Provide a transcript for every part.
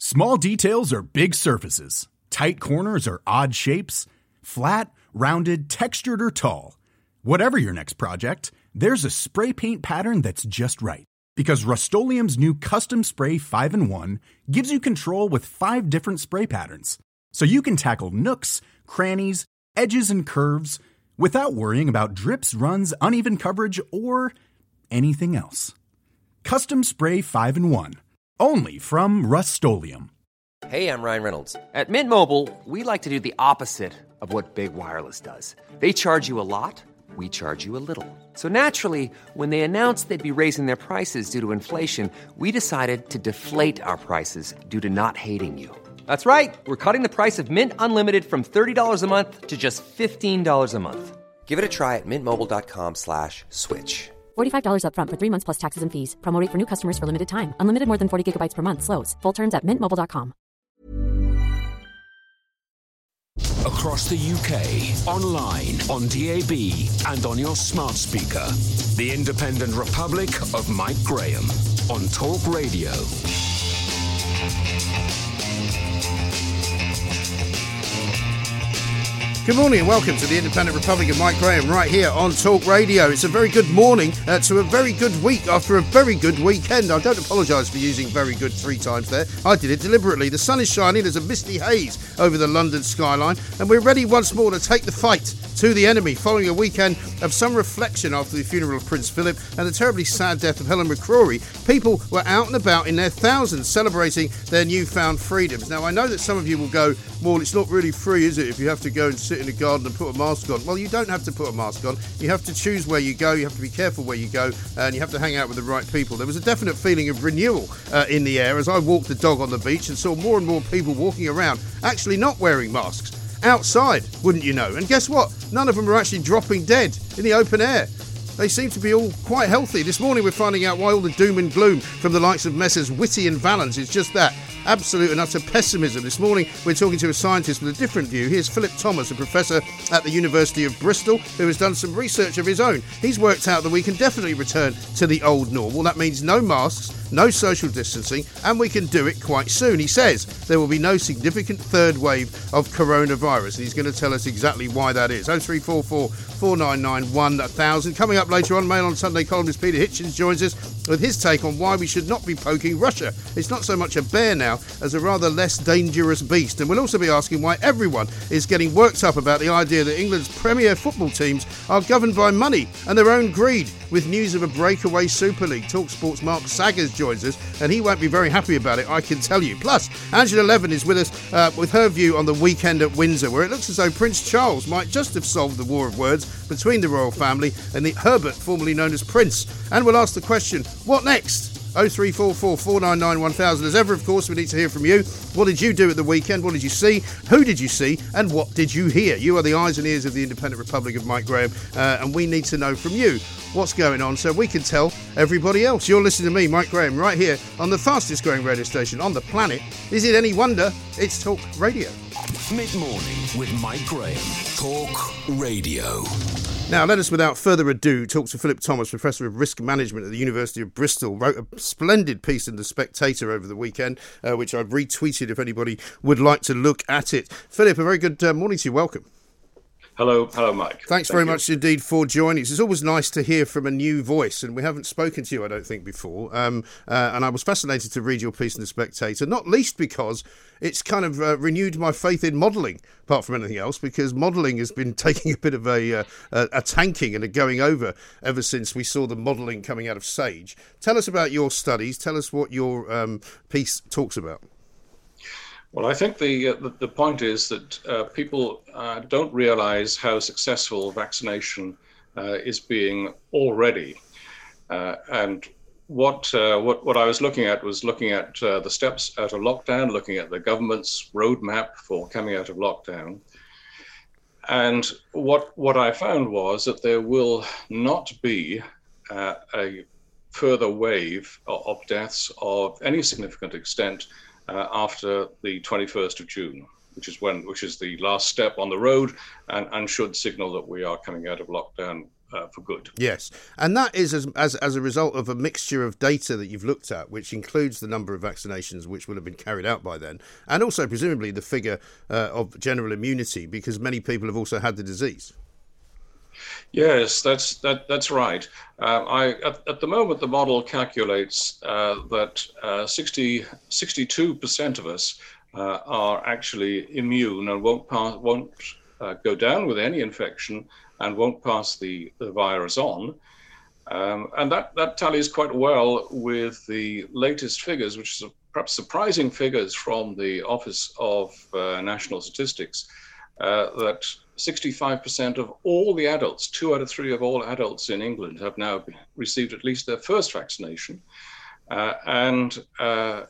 Small details are big surfaces. Tight corners are odd shapes. Flat, rounded, textured, or tall. Whatever your next project, there's a spray paint pattern that's just right. Because Rust-Oleum's new Custom Spray 5-in-1 gives you control with 5 different spray patterns. So you can tackle nooks, crannies, edges, and curves without worrying about drips, runs, uneven coverage, or anything else. Custom Spray 5-in-1. Only from Rust-Oleum. Hey, I'm Ryan Reynolds. At Mint Mobile, we like to do the opposite of what Big Wireless does. They charge you a lot, we charge you a little. So naturally, when they announced they'd be raising their prices due to inflation, we decided to deflate our prices due to not hating you. That's right. We're cutting the price of Mint Unlimited from $30 a month to just $15 a month. Give it a try at mintmobile.com/switch. $45 up front for 3 months plus taxes and fees. Promo rate for new customers for limited time. Unlimited more than 40 gigabytes per month. Slows full terms at mintmobile.com. Across the UK, online, on DAB, and on your smart speaker. The Independent Republic of Mike Graham on Talk Radio. Good morning and welcome to the Independent Republic of Mike Graham right here on Talk Radio. It's a very good morning to a very good week after a very good weekend. I don't apologise for using very good 3 times there. I did it deliberately. The sun is shining, there's a misty haze over the London skyline, and we're ready once more to take the fight to the enemy following a weekend of some reflection after the funeral of Prince Philip and the terribly sad death of Helen McCrory. People were out and about in their thousands celebrating their newfound freedoms. Now, I know that some of you will go, well, it's not really free, is it, if you have to go and sit in the garden and put a mask on? Well, you don't have to put a mask on. You have to choose where you go. You have to be careful where you go, and you have to hang out with the right people. There was a definite feeling of renewal in the air as I walked the dog on the beach and saw more and more people walking around actually not wearing masks. Outside, wouldn't you know? And guess what? None of them are actually dropping dead in the open air. They seem to be all quite healthy. This morning we're finding out why all the doom and gloom from the likes of Messrs Whitty and Valens is just that. Absolute and utter pessimism. This morning we're talking to a scientist with a different view. Here's Philip Thomas, a professor at the University of Bristol, who has done some research of his own. He's worked out that we can definitely return to the old normal. That means no masks, no social distancing, and we can do it quite soon. He says there will be no significant third wave of coronavirus, and he's going to tell us exactly why that is. 0344 499 1000. Coming up later on, Mail on Sunday columnist Peter Hitchens joins us with his take on why we should not be poking Russia. It's not so much a bear now as a rather less dangerous beast. And we'll also be asking why everyone is getting worked up about the idea that England's premier football teams are governed by money and their own greed, with news of a breakaway Super League. TalkSport's Mark Saggers joins us, and he won't be very happy about it, I can tell you. Plus, Angela Levin is with us with her view on the weekend at Windsor, where it looks as though Prince Charles might just have solved the war of words between the royal family and the Herbert, formerly known as Prince. And we'll ask the question, what next? 0344 499 1000. As ever, of course, we need to hear from you. What did you do at the weekend? What did you see? Who did you see? And what did you hear? You are the eyes and ears of the Independent Republic of Mike Graham, and we need to know from you what's going on so we can tell everybody else. You're listening to me, Mike Graham, right here on the fastest growing radio station on the planet. Is it any wonder? It's Talk Radio. Mid-morning with Mike Graham. Talk Radio. Now, let us, without further ado, talk to Philip Thomas, Professor of Risk Management at the University of Bristol. Wrote a splendid piece in The Spectator over the weekend, which I've retweeted if anybody would like to look at it. Philip, a very good morning to you. Welcome. Hello, Mike. Thanks very much indeed for joining us. It's always nice to hear from a new voice, and we haven't spoken to you, I don't think, before. And I was fascinated to read your piece in The Spectator, not least because it's kind of renewed my faith in modelling, apart from anything else, because modelling has been taking a bit of a tanking and a going over ever since we saw the modelling coming out of SAGE. Tell us about your studies. Tell us what your piece talks about. Well, I think the point is that people don't realise how successful vaccination is being already, and what I was looking at was looking at the steps out of lockdown, looking at the government's roadmap for coming out of lockdown, and what I found was that there will not be a further wave of deaths of any significant extent after the 21st of June, which is the last step on the road and should signal that we are coming out of lockdown for good. Yes, and that is as a result of a mixture of data that you've looked at, which includes the number of vaccinations which will have been carried out by then, and also presumably the figure of general immunity, because many people have also had the disease. Yes, that's right. At the moment, the model calculates that 62% of us are actually immune and won't go down with any infection and won't pass the virus on. And that tallies quite well with the latest figures, which is perhaps surprising figures from the Office of National Statistics, that 65% of all the adults, 2 out of 3 of all adults in England, have now received at least their first vaccination, and the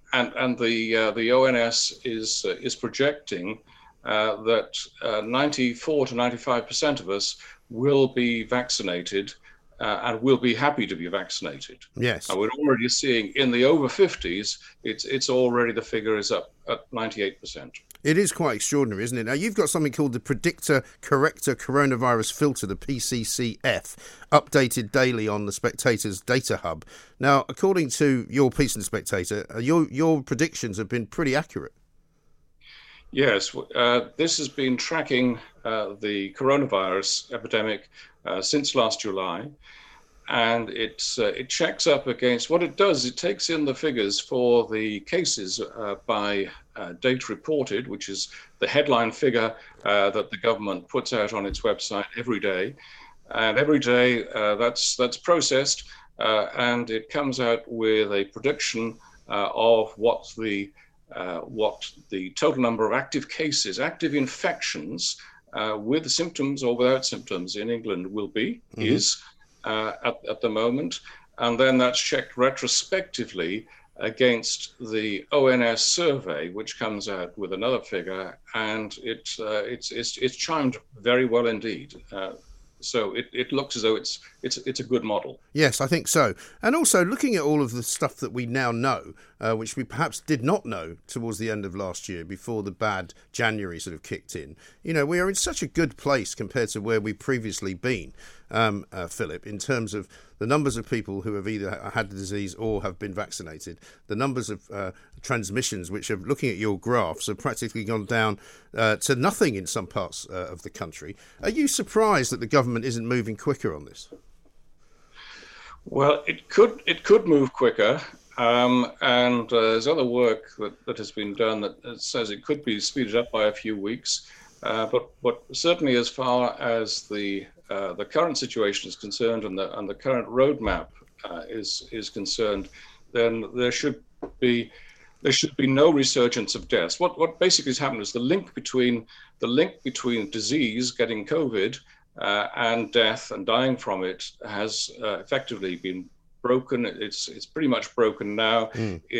ONS is projecting that 94 to 95% of us will be vaccinated and will be happy to be vaccinated. Yes. We're already seeing in the over 50s, it's already, the figure is up at 98%. It is quite extraordinary, isn't it? Now, you've got something called the Predictor Corrector Coronavirus Filter, the PCCF, updated daily on the Spectator's Data Hub. Now, according to your piece in the Spectator, your predictions have been pretty accurate. Yes, this has been tracking the coronavirus epidemic since last July, and it checks up against what it does. It takes in the figures for the cases by date reported, which is the headline figure that the government puts out on its website every day, and every day that's processed, and it comes out with a prediction of what the total number of active cases, active infections with symptoms or without symptoms in England will be, is at the moment. And then that's checked retrospectively against the ONS survey, which comes out with another figure, and it's chimed very well indeed. So it looks as though it's a good model. Yes, I think so. And also looking at all of the stuff that we now know, which we perhaps did not know towards the end of last year before the bad January sort of kicked in. You know, we are in such a good place compared to where we've previously been, Philip, in terms of the numbers of people who have either had the disease or have been vaccinated, the numbers of transmissions, which are, looking at your graphs, have practically gone down to nothing in some parts of the country. Are you surprised that the government isn't moving quicker on this? Well, it could move quicker, and there's other work that has been done that says it could be speeded up by a few weeks. But certainly, as far as the current situation is concerned and the current roadmap is concerned, then there should be no resurgence of deaths. What basically has happened is the link between disease, getting COVID, and death and dying from it has effectively been broken. It's pretty much broken now.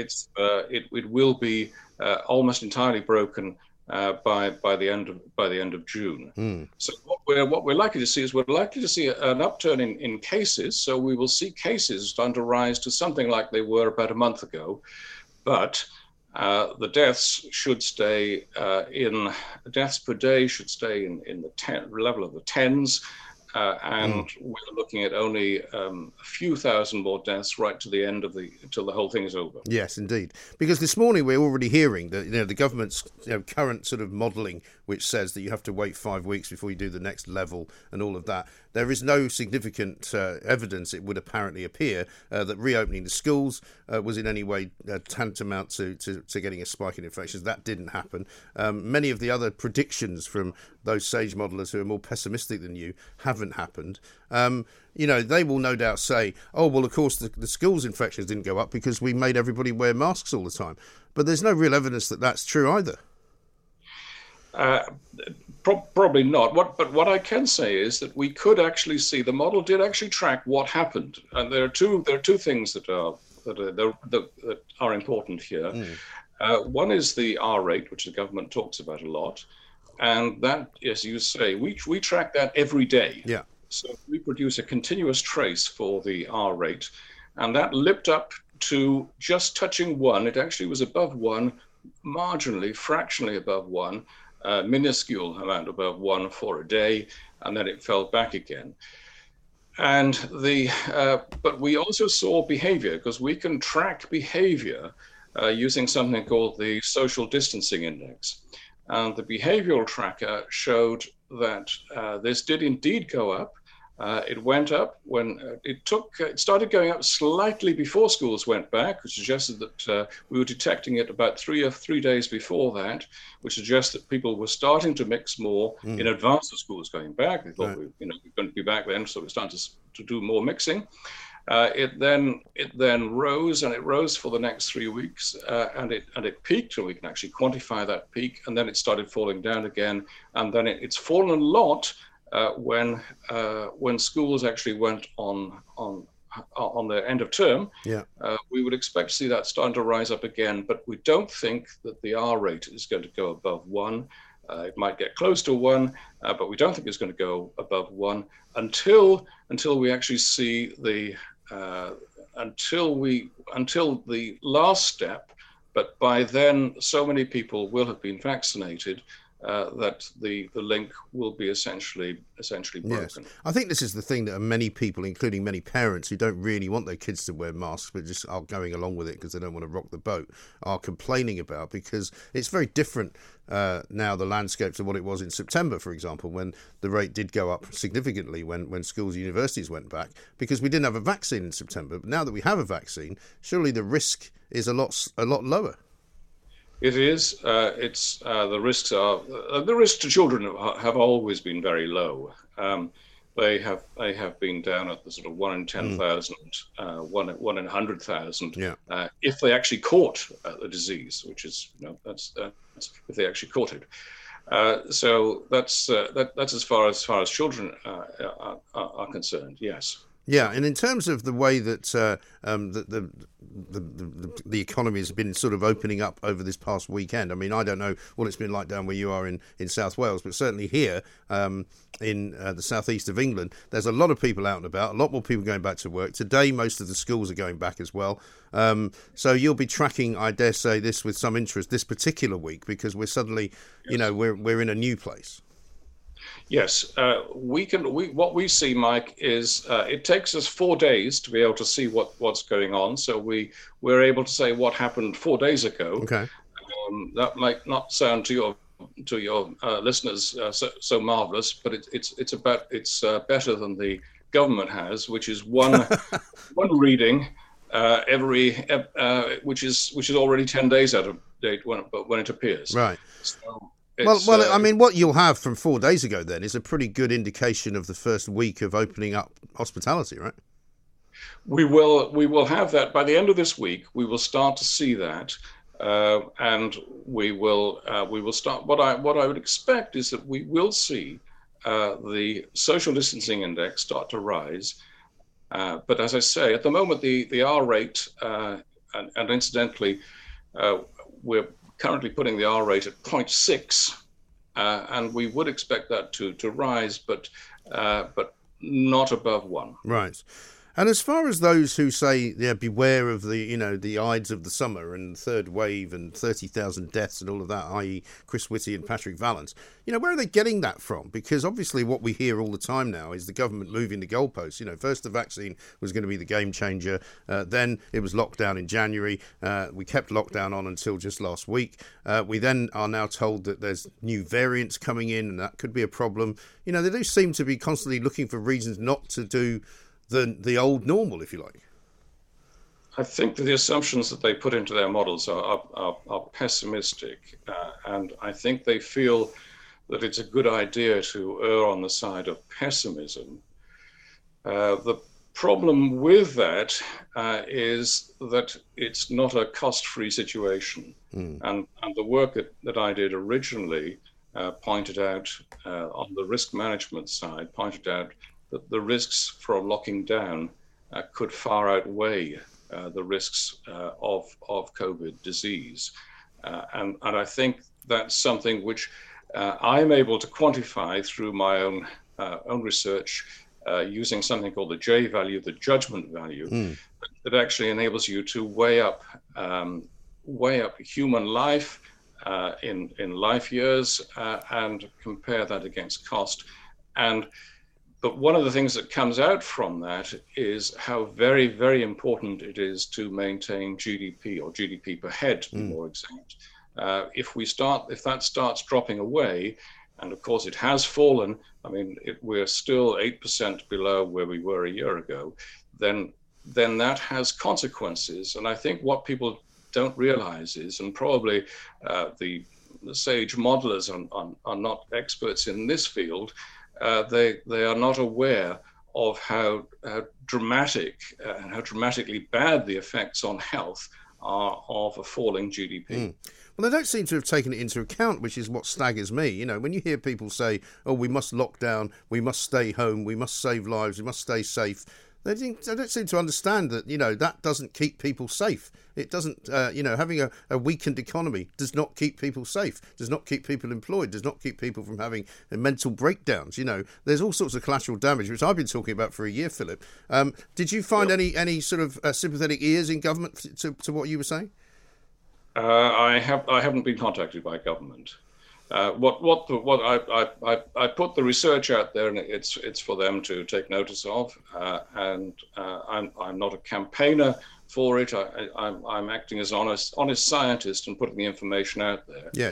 It will be almost entirely broken by the end of June. So what we're likely to see is an upturn in cases. So we will see cases starting to rise to something like they were about a month ago, but the deaths should stay deaths per day should stay in the level of the tens. And we're looking at only a few thousand more deaths right to the end until the whole thing is over. Yes, indeed. Because this morning we're already hearing that the government's current sort of modelling, which says that you have to wait 5 weeks before you do the next level and all of that. There is no significant evidence, it would apparently appear, that reopening the schools was in any way tantamount to getting a spike in infections. That didn't happen. Many of the other predictions from those SAGE modelers who are more pessimistic than you haven't happened. They will no doubt say, oh, well, of course, the schools infections didn't go up because we made everybody wear masks all the time. But there's no real evidence that that's true either. Probably not. What I can say is that we could actually see the model did actually track what happened, and there are two things that are important here. One is the R rate, which the government talks about a lot, and that, as you say, we track that every day. Yeah. So we produce a continuous trace for the R rate, and that lipped up to just touching 1. It actually was above 1, marginally, fractionally above 1. Minuscule amount above 1 for a day, and then it fell back again. But we also saw behavior, because we can track behavior using something called the social distancing index. And the behavioral tracker showed that this did indeed go up. It went up when it started going up slightly before schools went back, which suggested that we were detecting it about 3 days before that, which suggests that people were starting to mix more in advance of schools going back. They thought we were going to be back then, so we started to do more mixing. It then rose, and it rose for the next 3 weeks, and it peaked, and we can actually quantify that peak, and then it started falling down again, and then it's fallen a lot when schools actually went on their end of term. We would expect to see that starting to rise up again, but we don't think that the R rate is going to go above 1. It might get close to 1, but we don't think it's going to go above 1 until we actually see until the last step. But by then, so many people will have been vaccinated that the link will be essentially broken. Yes. I think this is the thing that many people, including many parents who don't really want their kids to wear masks but just are going along with it because they don't want to rock the boat, are complaining about, because it's very different now, the landscape, to what it was in September, for example, when the rate did go up significantly when schools and universities went back, because we didn't have a vaccine in September. But now that we have a vaccine, surely the risk is a lot lower. It is. The risks to children have always been very low. They have been down at the sort of 1 in 10,000, 1 in 100,000. If they actually caught the disease, which is that's if they actually caught it. So that's as far as children are concerned. Yes. Yeah, and in terms of the way that the economy has been sort of opening up over this past weekend, I mean, I don't know what it's been like down where you are in South Wales, but certainly here in the southeast of England, there's a lot of people out and about, a lot more people going back to work. Today, most of the schools are going back as well. So you'll be tracking, I dare say, this with some interest this particular week, because we're suddenly, we're in a new place. Yes, what we see, Mike, is it takes us 4 days to be able to see what's going on. So we're able to say what happened 4 days ago. Okay. That might not sound to your listeners so marvelous, but it's better than the government has, which is one reading which is already 10 days out of date when it appears. Right. So, Well, I mean, what you'll have from 4 days ago then is a pretty good indication of the first week of opening up hospitality, right? We will have that by the end of this week. We will start to see that, and we will start. What I would expect is that we will see the social distancing index start to rise. But as I say, at the moment, the R rate, and incidentally, we're currently putting the R rate at 0.6, and we would expect that to rise, but not above 1. Right. And as far as those who say, beware of the Ides of the summer and third wave and 30,000 deaths and all of that, i.e. Chris Whitty and Patrick Vallance, where are they getting that from? Because obviously what we hear all the time now is the government moving the goalposts. First the vaccine was going to be the game changer. Then it was lockdown in January. We kept lockdown on until just last week. We then are now told that there's new variants coming in, and that could be a problem. They do seem to be constantly looking for reasons not to do the old normal, if you like. I think that the assumptions that they put into their models are pessimistic, and I think they feel that it's a good idea to err on the side of pessimism. The problem with that is that it's not a cost-free situation, and the work that I did originally pointed out on the risk management side, pointed out that the risks from locking down could far outweigh the risks of COVID disease. And I think that's something which I'm able to quantify through my own research using something called the J value, the judgment value, that actually enables you to weigh up human life in life years and compare that against cost. And But one of the things that comes out from that is how very, very important it is to maintain GDP, or GDP per head, to be more exact. If that starts dropping away, and of course it has fallen, I mean, we're still 8% below where we were a year ago, then that has consequences. And I think what people don't realize is, and probably the sage modelers are not experts in this field, they are not aware of how dramatic and how dramatically bad the effects on health are of a falling GDP. Well, they don't seem to have taken it into account, which is what staggers me. You know, when you hear people say, oh, we must lock down, we must stay home, we must save lives, we must stay safe, they don't seem to understand that, you know, that doesn't keep people safe. It doesn't, having a weakened economy does not keep people safe, does not keep people employed, does not keep people from having mental breakdowns. You know, there's all sorts of collateral damage, which I've been talking about for a year, Philip. Did you find any sort of sympathetic ears in government to what you were saying? I haven't been contacted by government. I put the research out there, and it's for them to take notice of. And I'm not a campaigner for it. I'm acting as an honest scientist and putting the information out there. Yes.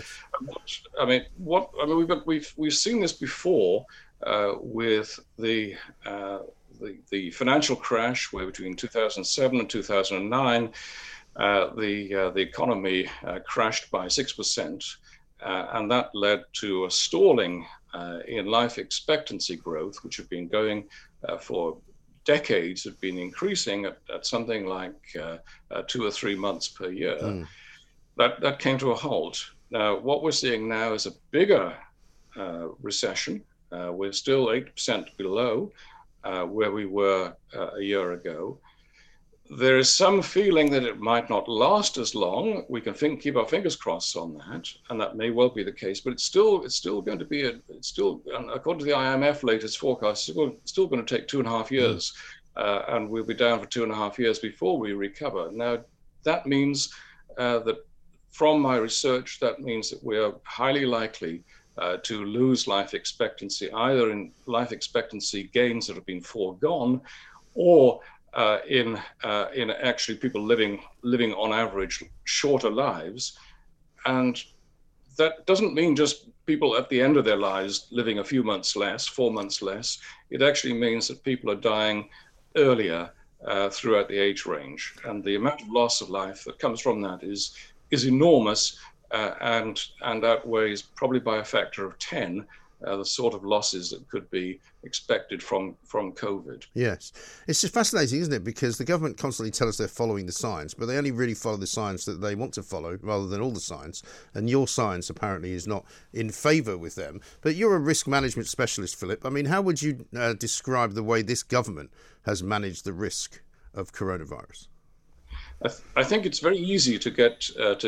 We've seen this before with the financial crash, where between 2007 and 2009. The economy crashed by 6%, and that led to a stalling in life expectancy growth, which had been going for decades, had been increasing at something like 2 or 3 months per year. That came to a halt. Now, what we're seeing now is a bigger recession. We're still 8% below where we were a year ago. There is some feeling that it might not last as long. We can keep our fingers crossed on that, and that may well be the case. But it's still going to be according to the IMF latest forecast, it's still going to take 2.5 years, and we'll be down for 2.5 years before we recover. Now, that means that, from my research, that means that we are highly likely to lose life expectancy, either in life expectancy gains that have been foregone, or in actually people living on average shorter lives. And that doesn't mean just people at the end of their lives living a few months less, 4 months less. It actually means that people are dying earlier throughout the age range. And the amount of loss of life that comes from that is enormous, and outweighs probably by a factor of 10 the sort of losses that could be expected from COVID. Yes. It's just fascinating, isn't it? Because the government constantly tell us they're following the science, but they only really follow the science that they want to follow rather than all the science. And your science apparently is not in favour with them. But you're a risk management specialist, Philip. I mean, how would you describe the way this government has managed the risk of coronavirus? I think it's very easy to get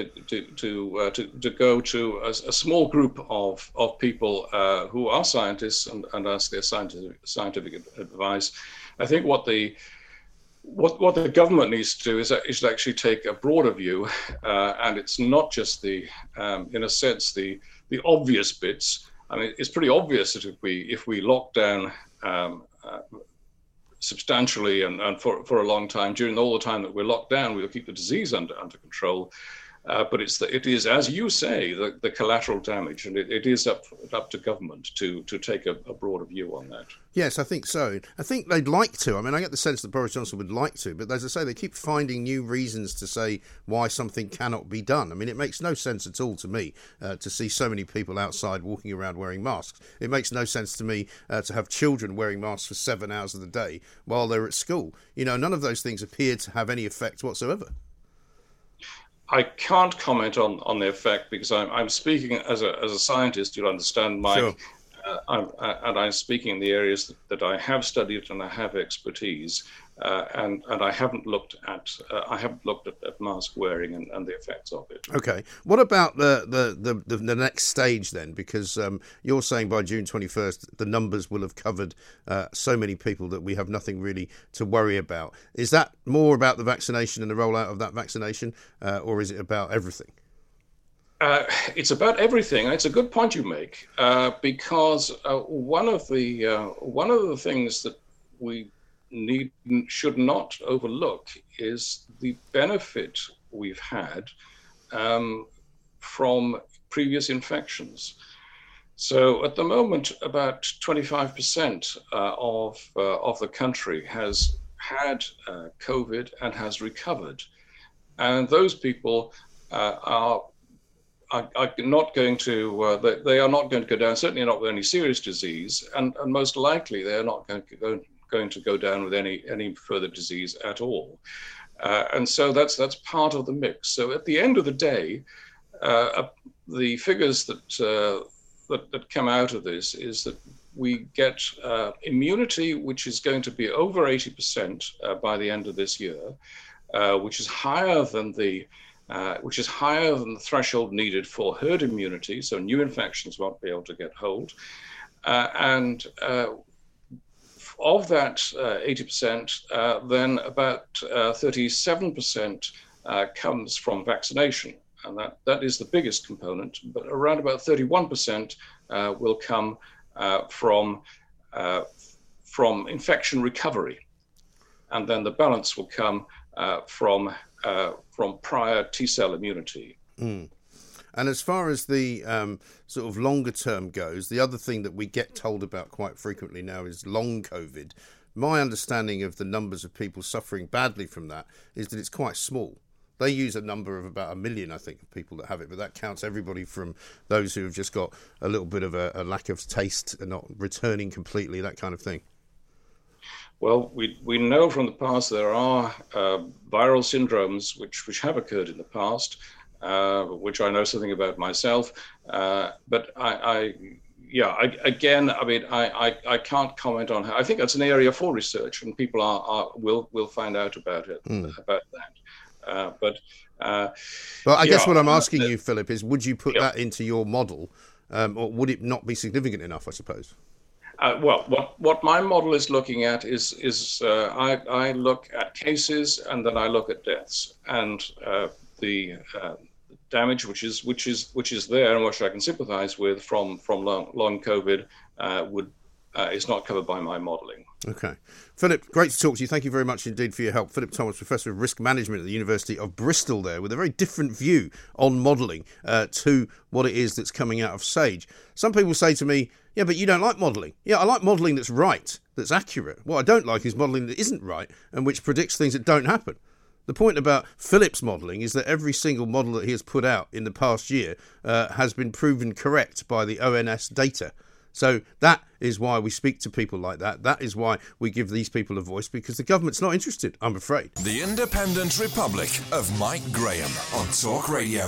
to go to a small group of people who are scientists and ask their scientific advice. I think what the government needs to do is actually take a broader view, and it's not just in a sense the obvious bits. I mean, it's pretty obvious that if we lock down substantially and for a long time, during all the time that we're locked down, we'll keep the disease under control. But it is, as you say, the collateral damage, and it is up to government to take a broader view on that. Yes, I think so. I think they'd like to. I mean, I get the sense that Boris Johnson would like to, but as I say, they keep finding new reasons to say why something cannot be done. I mean, it makes no sense at all to me to see so many people outside walking around wearing masks. It makes no sense to me to have children wearing masks for 7 hours of the day while they're at school. You know, none of those things appear to have any effect whatsoever. I can't comment on the effect because I'm speaking as a scientist. You'll understand, Mike. Sure. I'm speaking in the areas that I have studied and I have expertise, and I haven't looked at mask wearing and the effects of it. Okay, what about the next stage then? Because you're saying by June 21st the numbers will have covered so many people that we have nothing really to worry about. Is that more about the vaccination and the rollout of that vaccination, or is it about everything? It's about everything. It's a good point you make, because one of the things that we should not overlook is the benefit we've had from previous infections. So at the moment, about 25% of the country has had COVID and has recovered, and those people are not going to they are not going to go down. Certainly not with any serious disease, and most likely they are not going to go down with any further disease at all. And so that's part of the mix. So at the end of the day, the figures that come out of this is that we get immunity, which is going to be over 80% by the end of this year, which is higher than the threshold needed for herd immunity. So new infections won't be able to get hold, and of that 80%, then about 37% comes from vaccination. And that is the biggest component, but around about 31% will come from infection recovery, and then the balance will come from prior T-cell immunity. Mm. And as far as the sort of longer term goes, the other thing that we get told about quite frequently now is long COVID. My understanding of the numbers of people suffering badly from that is that it's quite small. They use a number of about 1 million, I think, of people that have it, but that counts everybody from those who have just got a little bit of a lack of taste and not returning completely, that kind of thing. Well, we know from the past there are viral syndromes which have occurred in the past, which I know something about myself. But I can't comment on how. I think that's an area for research, and people will find out about it, about that. But I guess what I'm asking you, Philip, is would you put that into your model, or would it not be significant enough, I suppose? Well, what my model is looking at is I look at cases and then I look at deaths, and the damage which is there and which I can sympathise with from long COVID is not covered by my modelling. Okay. Philip, great to talk to you. Thank you very much indeed for your help. Philip Thomas, Professor of Risk Management at the University of Bristol there, with a very different view on modelling to what it is that's coming out of SAGE. Some people say to me, yeah, but you don't like modelling. Yeah, I like modelling that's right, that's accurate. What I don't like is modelling that isn't right and which predicts things that don't happen. The point about Philip's modelling is that every single model that he has put out in the past year has been proven correct by the ONS data. So that is why we speak to people like that. That is why we give these people a voice, because the government's not interested, I'm afraid. The Independent Republic of Mike Graham on Talk Radio.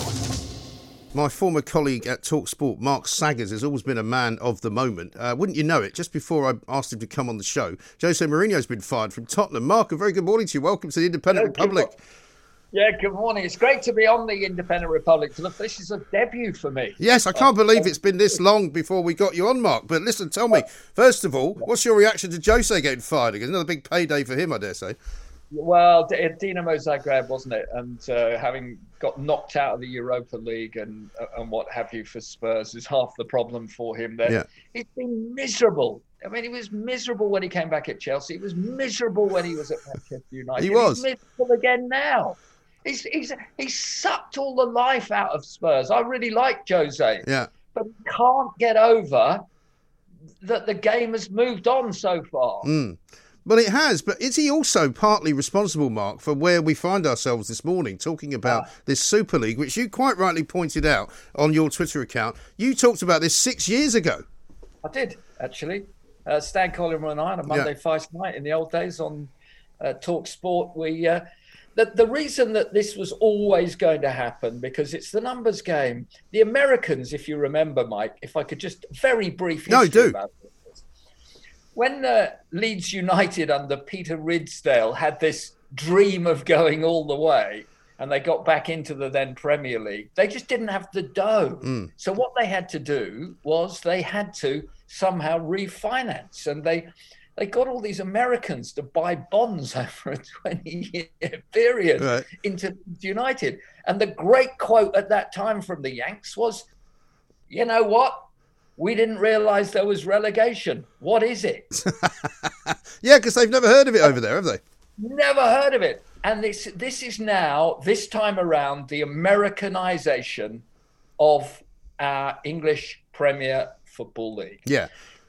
My former colleague at TalkSport, Mark Saggers, has always been a man of the moment. Wouldn't you know it, just before I asked him to come on the show, Jose Mourinho's been fired from Tottenham. Mark, a very good morning to you. Welcome to the Independent Republic. Yeah, good morning. It's great to be on the Independent Republic. This is a debut for me. Yes, I can't believe it's been this long before we got you on, Mark. But listen, tell me, first of all, what's your reaction to Jose getting fired again? Another big payday for him, I dare say. Well, Dinamo Zagreb, wasn't it? And having got knocked out of the Europa League and what have you for Spurs is half the problem for him there. Yeah. He's been miserable. I mean, he was miserable when he came back at Chelsea. He was miserable when he was at Manchester United. He was. He's miserable again now. He's sucked all the life out of Spurs. I really like Jose. Yeah. But he can't get over that the game has moved on so far. Well, it has, but is he also partly responsible, Mark, for where we find ourselves this morning, talking about this Super League, which you quite rightly pointed out on your Twitter account? You talked about this 6 years ago. I did, actually. Stan Collymore and I on a Monday Fight Night in the old days on Talk Sport, the reason that this was always going to happen, because it's the numbers game. The Americans, if you remember, Mike, if I could just very briefly about this. When Leeds United under Peter Ridsdale had this dream of going all the way and they got back into the then Premier League, they just didn't have the dough. So what they had to do was they had to somehow refinance, and they got all these Americans to buy bonds over a 20-year period into United. And the great quote at that time from the Yanks was, you know what? We didn't realise there was relegation. What is it? Yeah, because they've never heard of it over there, have they? Never heard of it. And this is now, this time around, the Americanisation of our English Premier Football League. Yeah.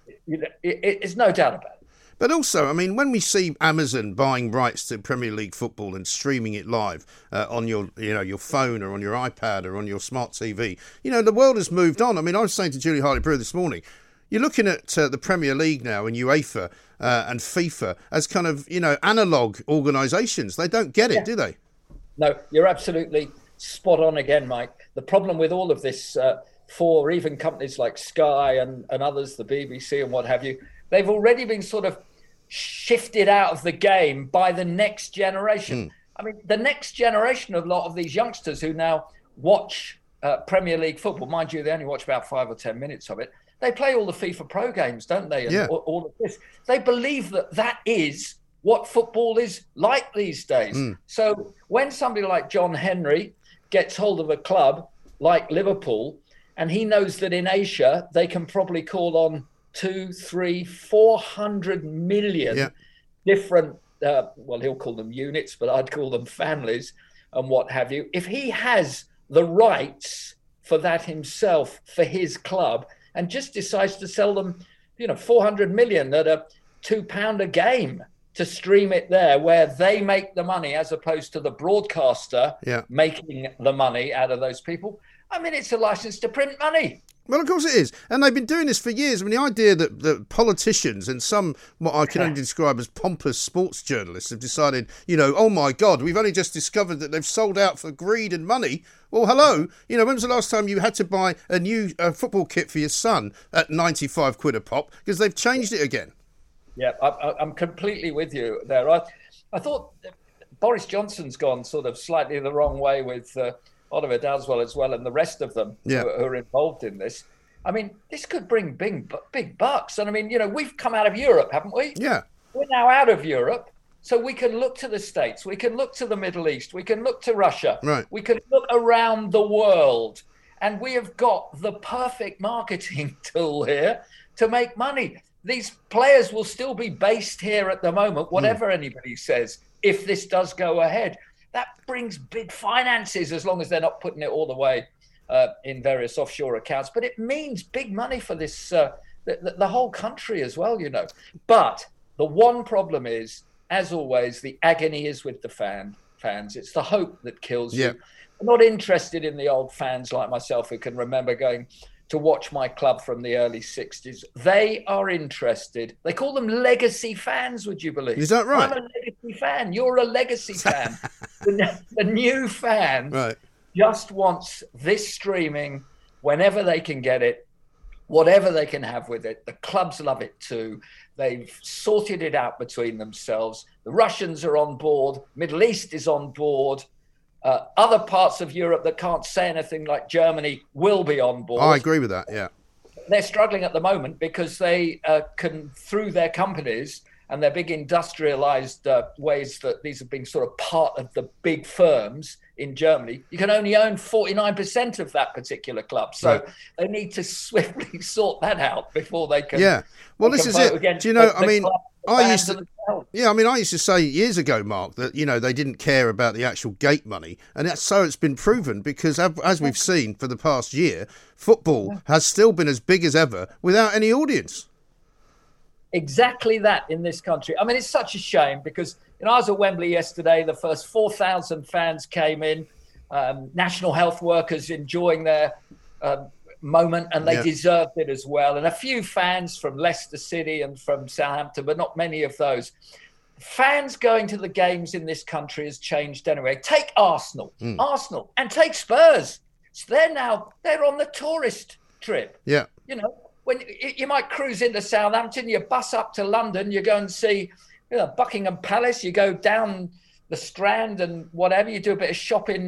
It's no doubt about it. But also, I mean, when we see Amazon buying rights to Premier League football and streaming it live on your phone or on your iPad or on your smart TV, the world has moved on. I mean, I was saying to Julie Hartley-Brewer this morning, you're looking at the Premier League now and UEFA and FIFA as kind of, analogue organisations. They don't get it, do they? No, you're absolutely spot on again, Mike. The problem with all of this, for even companies like Sky and others, the BBC and what have you, they've already been sort of shifted out of the game by the next generation. I mean, the next generation of a lot of these youngsters who now watch Premier League football, mind you, they only watch about 5 or 10 minutes of it. They play all the FIFA Pro games, don't they? And all of this. They believe that is what football is like these days. So when somebody like John Henry gets hold of a club like Liverpool, and he knows that in Asia, they can probably call on 200, 300, 400 million different, he'll call them units, but I'd call them families and what have you. If he has the rights for that himself, for his club, and just decides to sell them, 400 million at a £2 a game to stream it there where they make the money as opposed to the broadcaster making the money out of those people. I mean, it's a license to print money. Well, of course it is. And they've been doing this for years. I mean, the idea that the politicians and some, what I can only describe as pompous sports journalists have decided, oh my God, we've only just discovered that they've sold out for greed and money. Well, hello. When was the last time you had to buy a new football kit for your son at 95 quid a pop? Because they've changed it again. Yeah, I'm completely with you there. I thought Boris Johnson's gone sort of slightly the wrong way with Oliver Dowdeswell as well and the rest of them who are involved in this. I mean, this could bring big bucks. And I mean, we've come out of Europe, haven't we? Yeah. We're now out of Europe. So we can look to the States. We can look to the Middle East. We can look to Russia. Right. We can look around the world. And we have got the perfect marketing tool here to make money. These players will still be based here at the moment, whatever anybody says, if this does go ahead. That brings big finances as long as they're not putting it all the way in various offshore accounts. But it means big money for this, the whole country as well, But the one problem is, as always, the agony is with the fans. It's the hope that kills you. I'm not interested in the old fans like myself who can remember going to watch my club from the early 60s. They are interested. They call them legacy fans, would you believe? Is that right? I'm a legacy fan. You're a legacy fan. The new fan just wants this streaming whenever they can get it, whatever they can have with it. The clubs love it too. They've sorted it out between themselves. The Russians are on board. Middle East is on board. Other parts of Europe that can't say anything, like Germany, will be on board. I agree with that, yeah. They're struggling at the moment because they can, through their companies and their big industrialized ways that these have been sort of part of the big firms in Germany, you can only own 49% of that particular club. So they need to swiftly sort that out before they can. Yeah, well, this is it. Do you know, I mean, I used to say years ago, Mark, that, they didn't care about the actual gate money. And that's so it's been proven because, as we've seen for the past year, football has still been as big as ever without any audience. Exactly that in this country. I mean, it's such a shame because, I was at Wembley yesterday. The first 4,000 fans came in, national health workers enjoying their moment, and they deserved it as well. And a few fans from Leicester City and from Southampton, but not many of those. Fans going to the games in this country has changed anyway. Take Arsenal, and take Spurs. So they're on the tourist trip. Yeah. When you might cruise into Southampton, you bus up to London, you go and see Buckingham Palace, you go down the Strand and whatever, you do a bit of shopping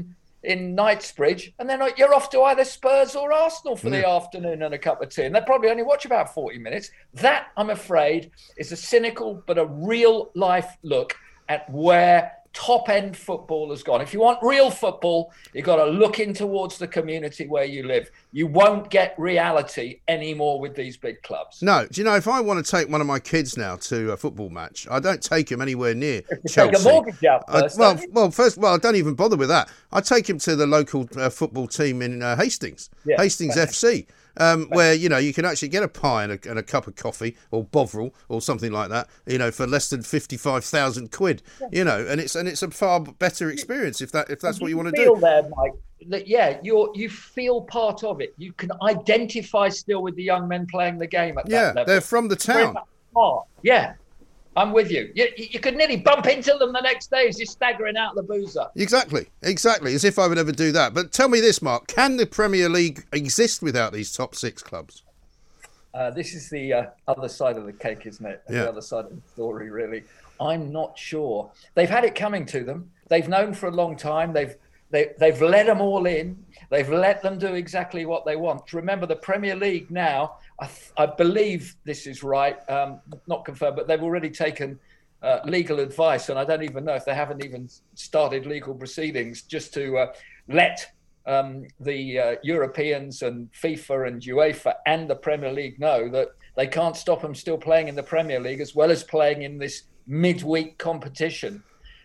in Knightsbridge, and then you're off to either Spurs or Arsenal for the afternoon and a cup of tea. And they probably only watch about 40 minutes. That, I'm afraid, is a cynical but a real-life look at where top-end football has gone. If you want real football, you've got to look in towards the community where you live. You won't get reality anymore with these big clubs. No. Do you know, if I want to take one of my kids now to a football match, I don't take him anywhere near Chelsea. Take a mortgage out first, I don't even bother with that. I take him to the local football team in Hastings, Hastings FC. Where, you can actually get a pie and a cup of coffee or Bovril or something like that, for less than 55,000 quid, and it's a far better experience if that's what you want to do. Feel there, Mike, that, you feel part of it. You can identify still with the young men playing the game at that level. Yeah, they're from the town. Yeah. I'm with you. You could nearly bump into them the next day as you're staggering out the boozer. Exactly. As if I would ever do that. But tell me this, Mark, can the Premier League exist without these top 6 clubs? This is the other side of the cake, isn't it? The other side of the story, really. I'm not sure. They've had it coming to them. They've known for a long time. They've let them all in. They've let them do exactly what they want. Remember, the Premier League now, I believe this is right, not confirmed, but they've already taken legal advice, and I don't even know if they haven't even started legal proceedings just to let the Europeans and FIFA and UEFA and the Premier League know that they can't stop them still playing in the Premier League as well as playing in this midweek competition.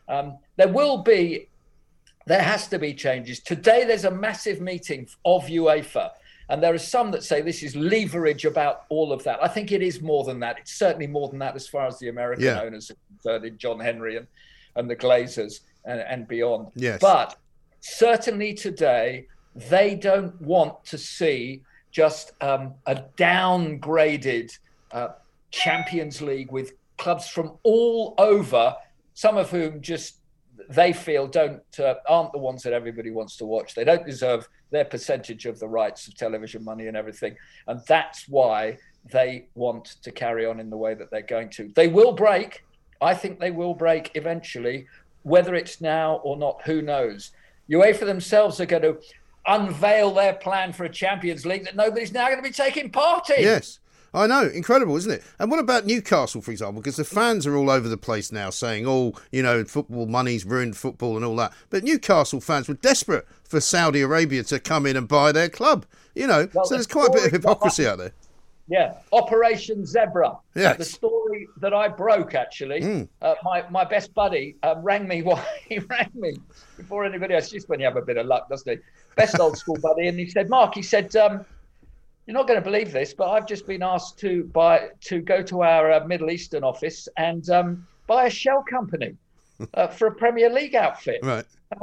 There has to be changes. Today, there's a massive meeting of UEFA, and there are some that say this is leverage about all of that. I think it is more than that. It's certainly more than that as far as the American owners are concerned, John Henry and the Glazers and beyond. Yes. But certainly today, they don't want to see just a downgraded Champions League with clubs from all over, some of whom just they feel aren't the ones that everybody wants to watch. They don't deserve their percentage of the rights of television money and everything. And that's why they want to carry on in the way that they're going to. They will break. I think they will break eventually. Whether it's now or not, who knows? UEFA themselves are going to unveil their plan for a Champions League that nobody's now going to be taking part in. Yes. I know, incredible, isn't it? And what about Newcastle, for example? Because the fans are all over the place now saying, football money's ruined football and all that. But Newcastle fans were desperate for Saudi Arabia to come in and buy their club, so there's quite a bit of hypocrisy out there. Yeah, Operation Zebra. Yes. The story that I broke, actually, my best buddy rang me. He rang me before anybody else, just when you have a bit of luck, doesn't he? Best old school buddy. And he said, Mark, you're not going to believe this, but I've just been asked to go to our Middle Eastern office and buy a shell company for a Premier League outfit. Right.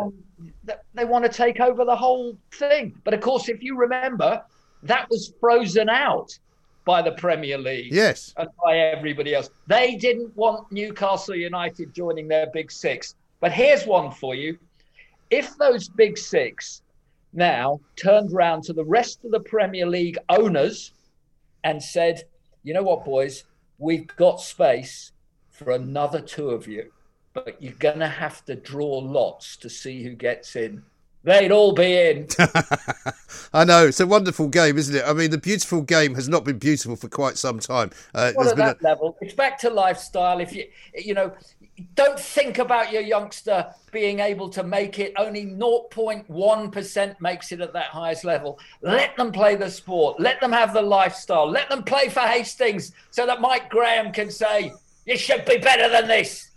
They want to take over the whole thing. But of course, if you remember, that was frozen out by the Premier League. Yes. And by everybody else. They didn't want Newcastle United joining their Big Six. But here's one for you. If those Big Six now turned round to the rest of the Premier League owners and said, you know what, boys, we've got space for another 2 of you, but you're going to have to draw lots to see who gets in. They'd all be in. I know. It's a wonderful game, isn't it? I mean, the beautiful game has not been beautiful for quite some time. Well, at that level, it's back to lifestyle. If don't think about your youngster being able to make it. Only 0.1% makes it at that highest level. Let them play the sport. Let them have the lifestyle. Let them play for Hastings so that Mike Graham can say, you should be better than this.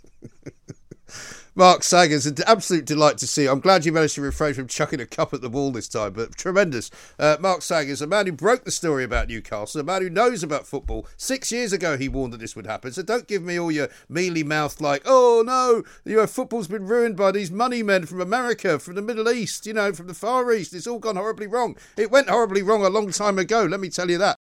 Mark Saggers, an absolute delight to see you. I'm glad you managed to refrain from chucking a cup at the wall this time, but tremendous. Mark Saggers, a man who broke the story about Newcastle, a man who knows about football. 6 years ago he warned that this would happen, so don't give me all your mealy-mouthed like, oh no, football's been ruined by these money men from America, from the Middle East, from the Far East. It's all gone horribly wrong. It went horribly wrong a long time ago, let me tell you that.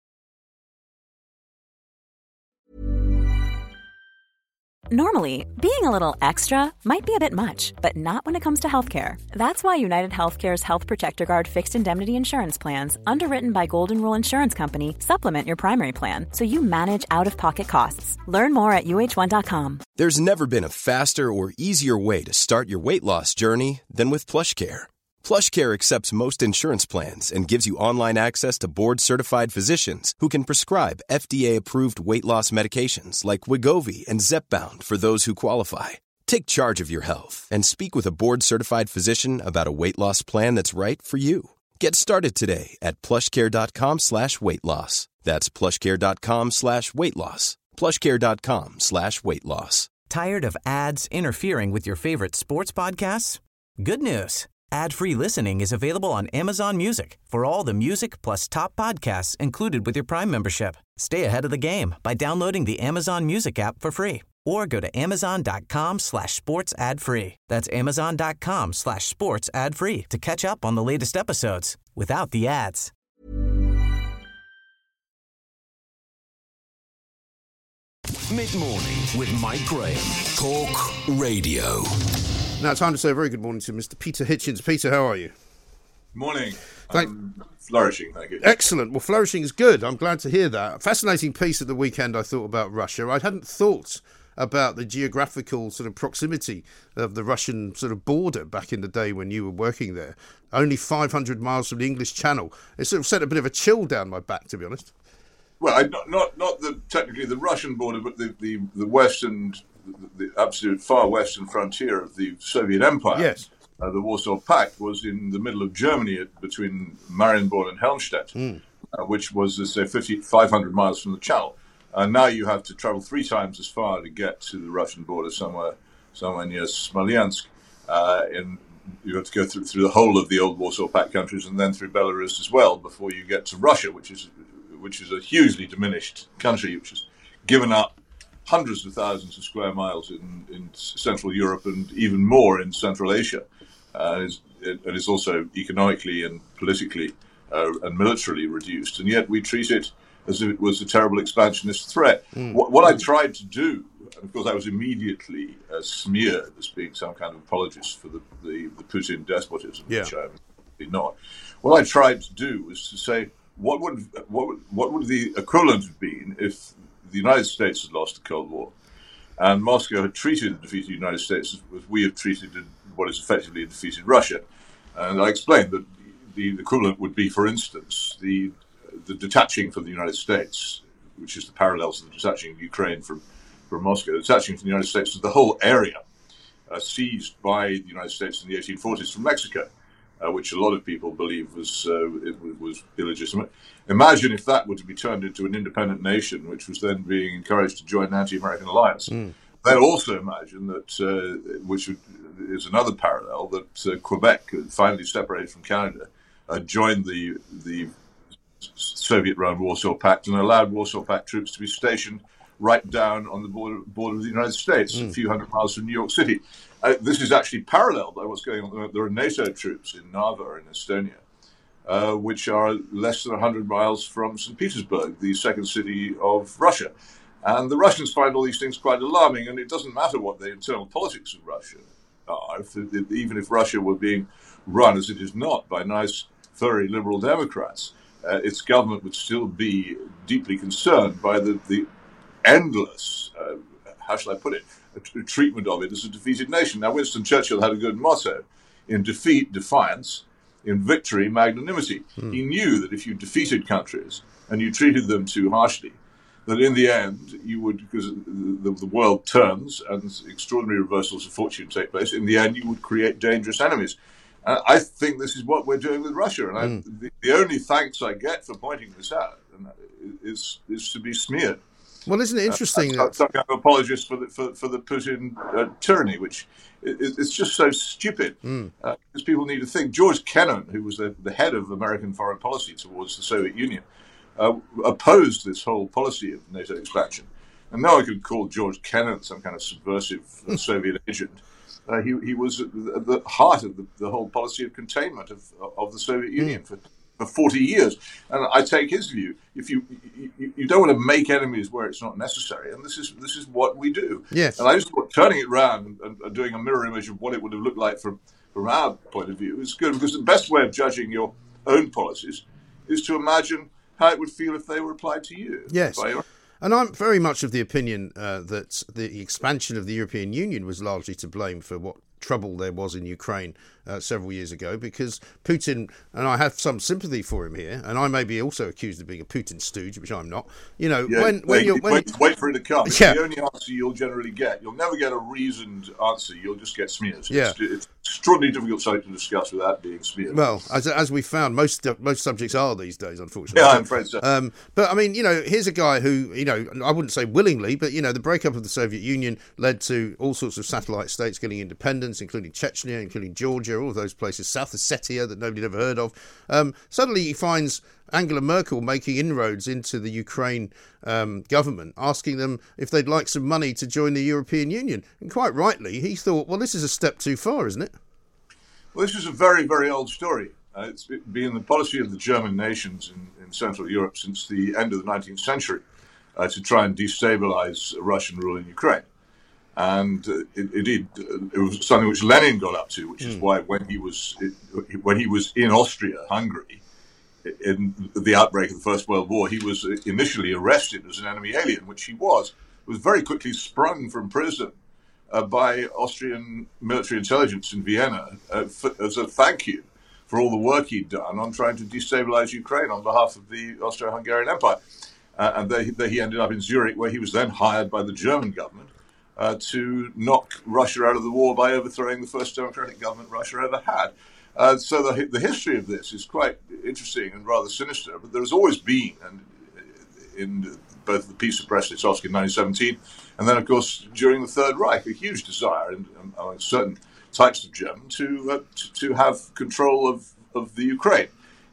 Normally, being a little extra might be a bit much, but not when it comes to healthcare. That's why United Healthcare's Health Protector Guard fixed indemnity insurance plans, underwritten by Golden Rule Insurance Company, supplement your primary plan so you manage out-of-pocket costs. Learn more at UH1.com. There's never been a faster or easier way to start your weight loss journey than with PlushCare. PlushCare accepts most insurance plans and gives you online access to board-certified physicians who can prescribe FDA-approved weight loss medications like Wegovy and Zepbound for those who qualify. Take charge of your health and speak with a board-certified physician about a weight loss plan that's right for you. Get started today at plushcare.com/weight loss. That's plushcare.com/weight loss. plushcare.com/weight loss. Tired of ads interfering with your favorite sports podcasts? Good news. Ad-free listening is available on Amazon Music for all the music plus top podcasts included with your Prime membership. Stay ahead of the game by downloading the Amazon Music app for free or go to amazon.com/sports ad free. That's amazon.com/sports ad free to catch up on the latest episodes without the ads. Mid-morning with Mike Graham. Talk Radio. Now, time to say a very good morning to Mr. Peter Hitchens. Peter, how are you? Morning. Flourishing, thank you. Excellent. Well, flourishing is good. I'm glad to hear that. Fascinating piece at the weekend, I thought, about Russia. I hadn't thought about the geographical sort of proximity of the Russian sort of border back in the day when you were working there. Only 500 miles from the English Channel. It sort of sent a bit of a chill down my back, to be honest. Well, not technically the Russian border, but the western, the absolute far western frontier of the Soviet Empire. Yes. The Warsaw Pact was in the middle of Germany between Marienborn and Helmstedt, which was, let's say, 500 miles from the Channel. Now you have to travel 3 times as far to get to the Russian border somewhere near Smolensk. You have to go through the whole of the old Warsaw Pact countries and then through Belarus as well before you get to Russia, which is a hugely diminished country, which has given up hundreds of thousands of square miles in Central Europe and even more in Central Asia. It is also economically and politically and militarily reduced, and yet we treat it as if it was a terrible expansionist threat. What I tried to do, and of course I was immediately smeared as being some kind of apologist for the Putin despotism, which I'm not. What I tried to do was to say, what would the equivalent have been if the United States had lost the Cold War and Moscow had treated the defeated United States as we have treated what is effectively a defeated Russia? And I explained that the equivalent would be, for instance, the detaching from the United States, which is the parallels of the detaching Ukraine from Moscow, detaching from the United States of the whole area seized by the United States in the 1840s from Mexico, which a lot of people believe was illegitimate. Imagine if that were to be turned into an independent nation, which was then being encouraged to join an anti-American alliance. Then also imagine that, which is another parallel, that Quebec, finally separated from Canada, joined the Soviet-run Warsaw Pact and allowed Warsaw Pact troops to be stationed right down on the border of the United States, a few hundred miles from New York City. This is actually paralleled by what's going on. There are NATO troops in Narva in Estonia, which are less than 100 miles from St. Petersburg, the second city of Russia. And the Russians find all these things quite alarming, and it doesn't matter what the internal politics of Russia are. Even if Russia were being run, as it is not, by nice, furry liberal Democrats, its government would still be deeply concerned by the endless, how shall I put it, treatment of it as a defeated nation. Now, Winston Churchill had a good motto: in defeat, defiance; in victory, magnanimity. He knew that if you defeated countries and you treated them too harshly, that in the end you would, because the world turns and extraordinary reversals of fortune take place, in the end you would create dangerous enemies. I think this is what we're doing with Russia, and the only thanks I get for pointing this out is to be smeared. Well, isn't it interesting? Some kind of apologist for the Putin tyranny, which it's just so stupid. Because people need to think. George Kennan, who was the head of American foreign policy towards the Soviet Union, opposed this whole policy of NATO expansion. And no one could call George Kennan some kind of subversive Soviet agent. He was at the heart of the whole policy of containment of the Soviet Union for 40 years. And I take his view. If you don't want to make enemies where it's not necessary, and this is what we do. Yes. And I just thought turning it around and doing a mirror image of what it would have looked like from our point of view is good, because the best way of judging your own policies is to imagine how it would feel if they were applied to you. Yes. And I'm very much of the opinion that the expansion of the European Union was largely to blame for what trouble there was in Ukraine several years ago, because Putin, and I have some sympathy for him here, and I may be also accused of being a Putin stooge, which I'm not. You know, wait for it to come. It's the only answer you'll generally get. You'll never get a reasoned answer. You'll just get smears. Yeah. It's extraordinarily difficult subject to discuss without being smeared. Well, as we found, most subjects are these days, unfortunately. Yeah, I'm afraid so. But I mean, you know, here's a guy who, you know, I wouldn't say willingly, but you know, the breakup of the Soviet Union led to all sorts of satellite states getting independence, including Chechnya, including Georgia, all of those places, South Ossetia that nobody had ever heard of. Suddenly he finds Angela Merkel making inroads into the Ukraine government, asking them if they'd like some money to join the European Union. And quite rightly, he thought, well, this is a step too far, isn't it? Well, this is a very, very old story. It's been the policy of the German nations in Central Europe since the end of the 19th century to try and destabilize Russian rule in Ukraine. And it was something which Lenin got up to, which is why when he was in Austria-Hungary in the outbreak of the First World War, he was initially arrested as an enemy alien, which he was very quickly sprung from prison by Austrian military intelligence in Vienna as a thank you for all the work he'd done on trying to destabilize Ukraine on behalf of the Austro-Hungarian Empire. And there he ended up in Zurich, where he was then hired by the German government to knock Russia out of the war by overthrowing the first democratic government Russia ever had. So the history of this is quite interesting and rather sinister, but there has always been, and in both the Peace of Brest-Litovsk in 1917, and then, of course, during the Third Reich, a huge desire among certain types of German to have control of the Ukraine,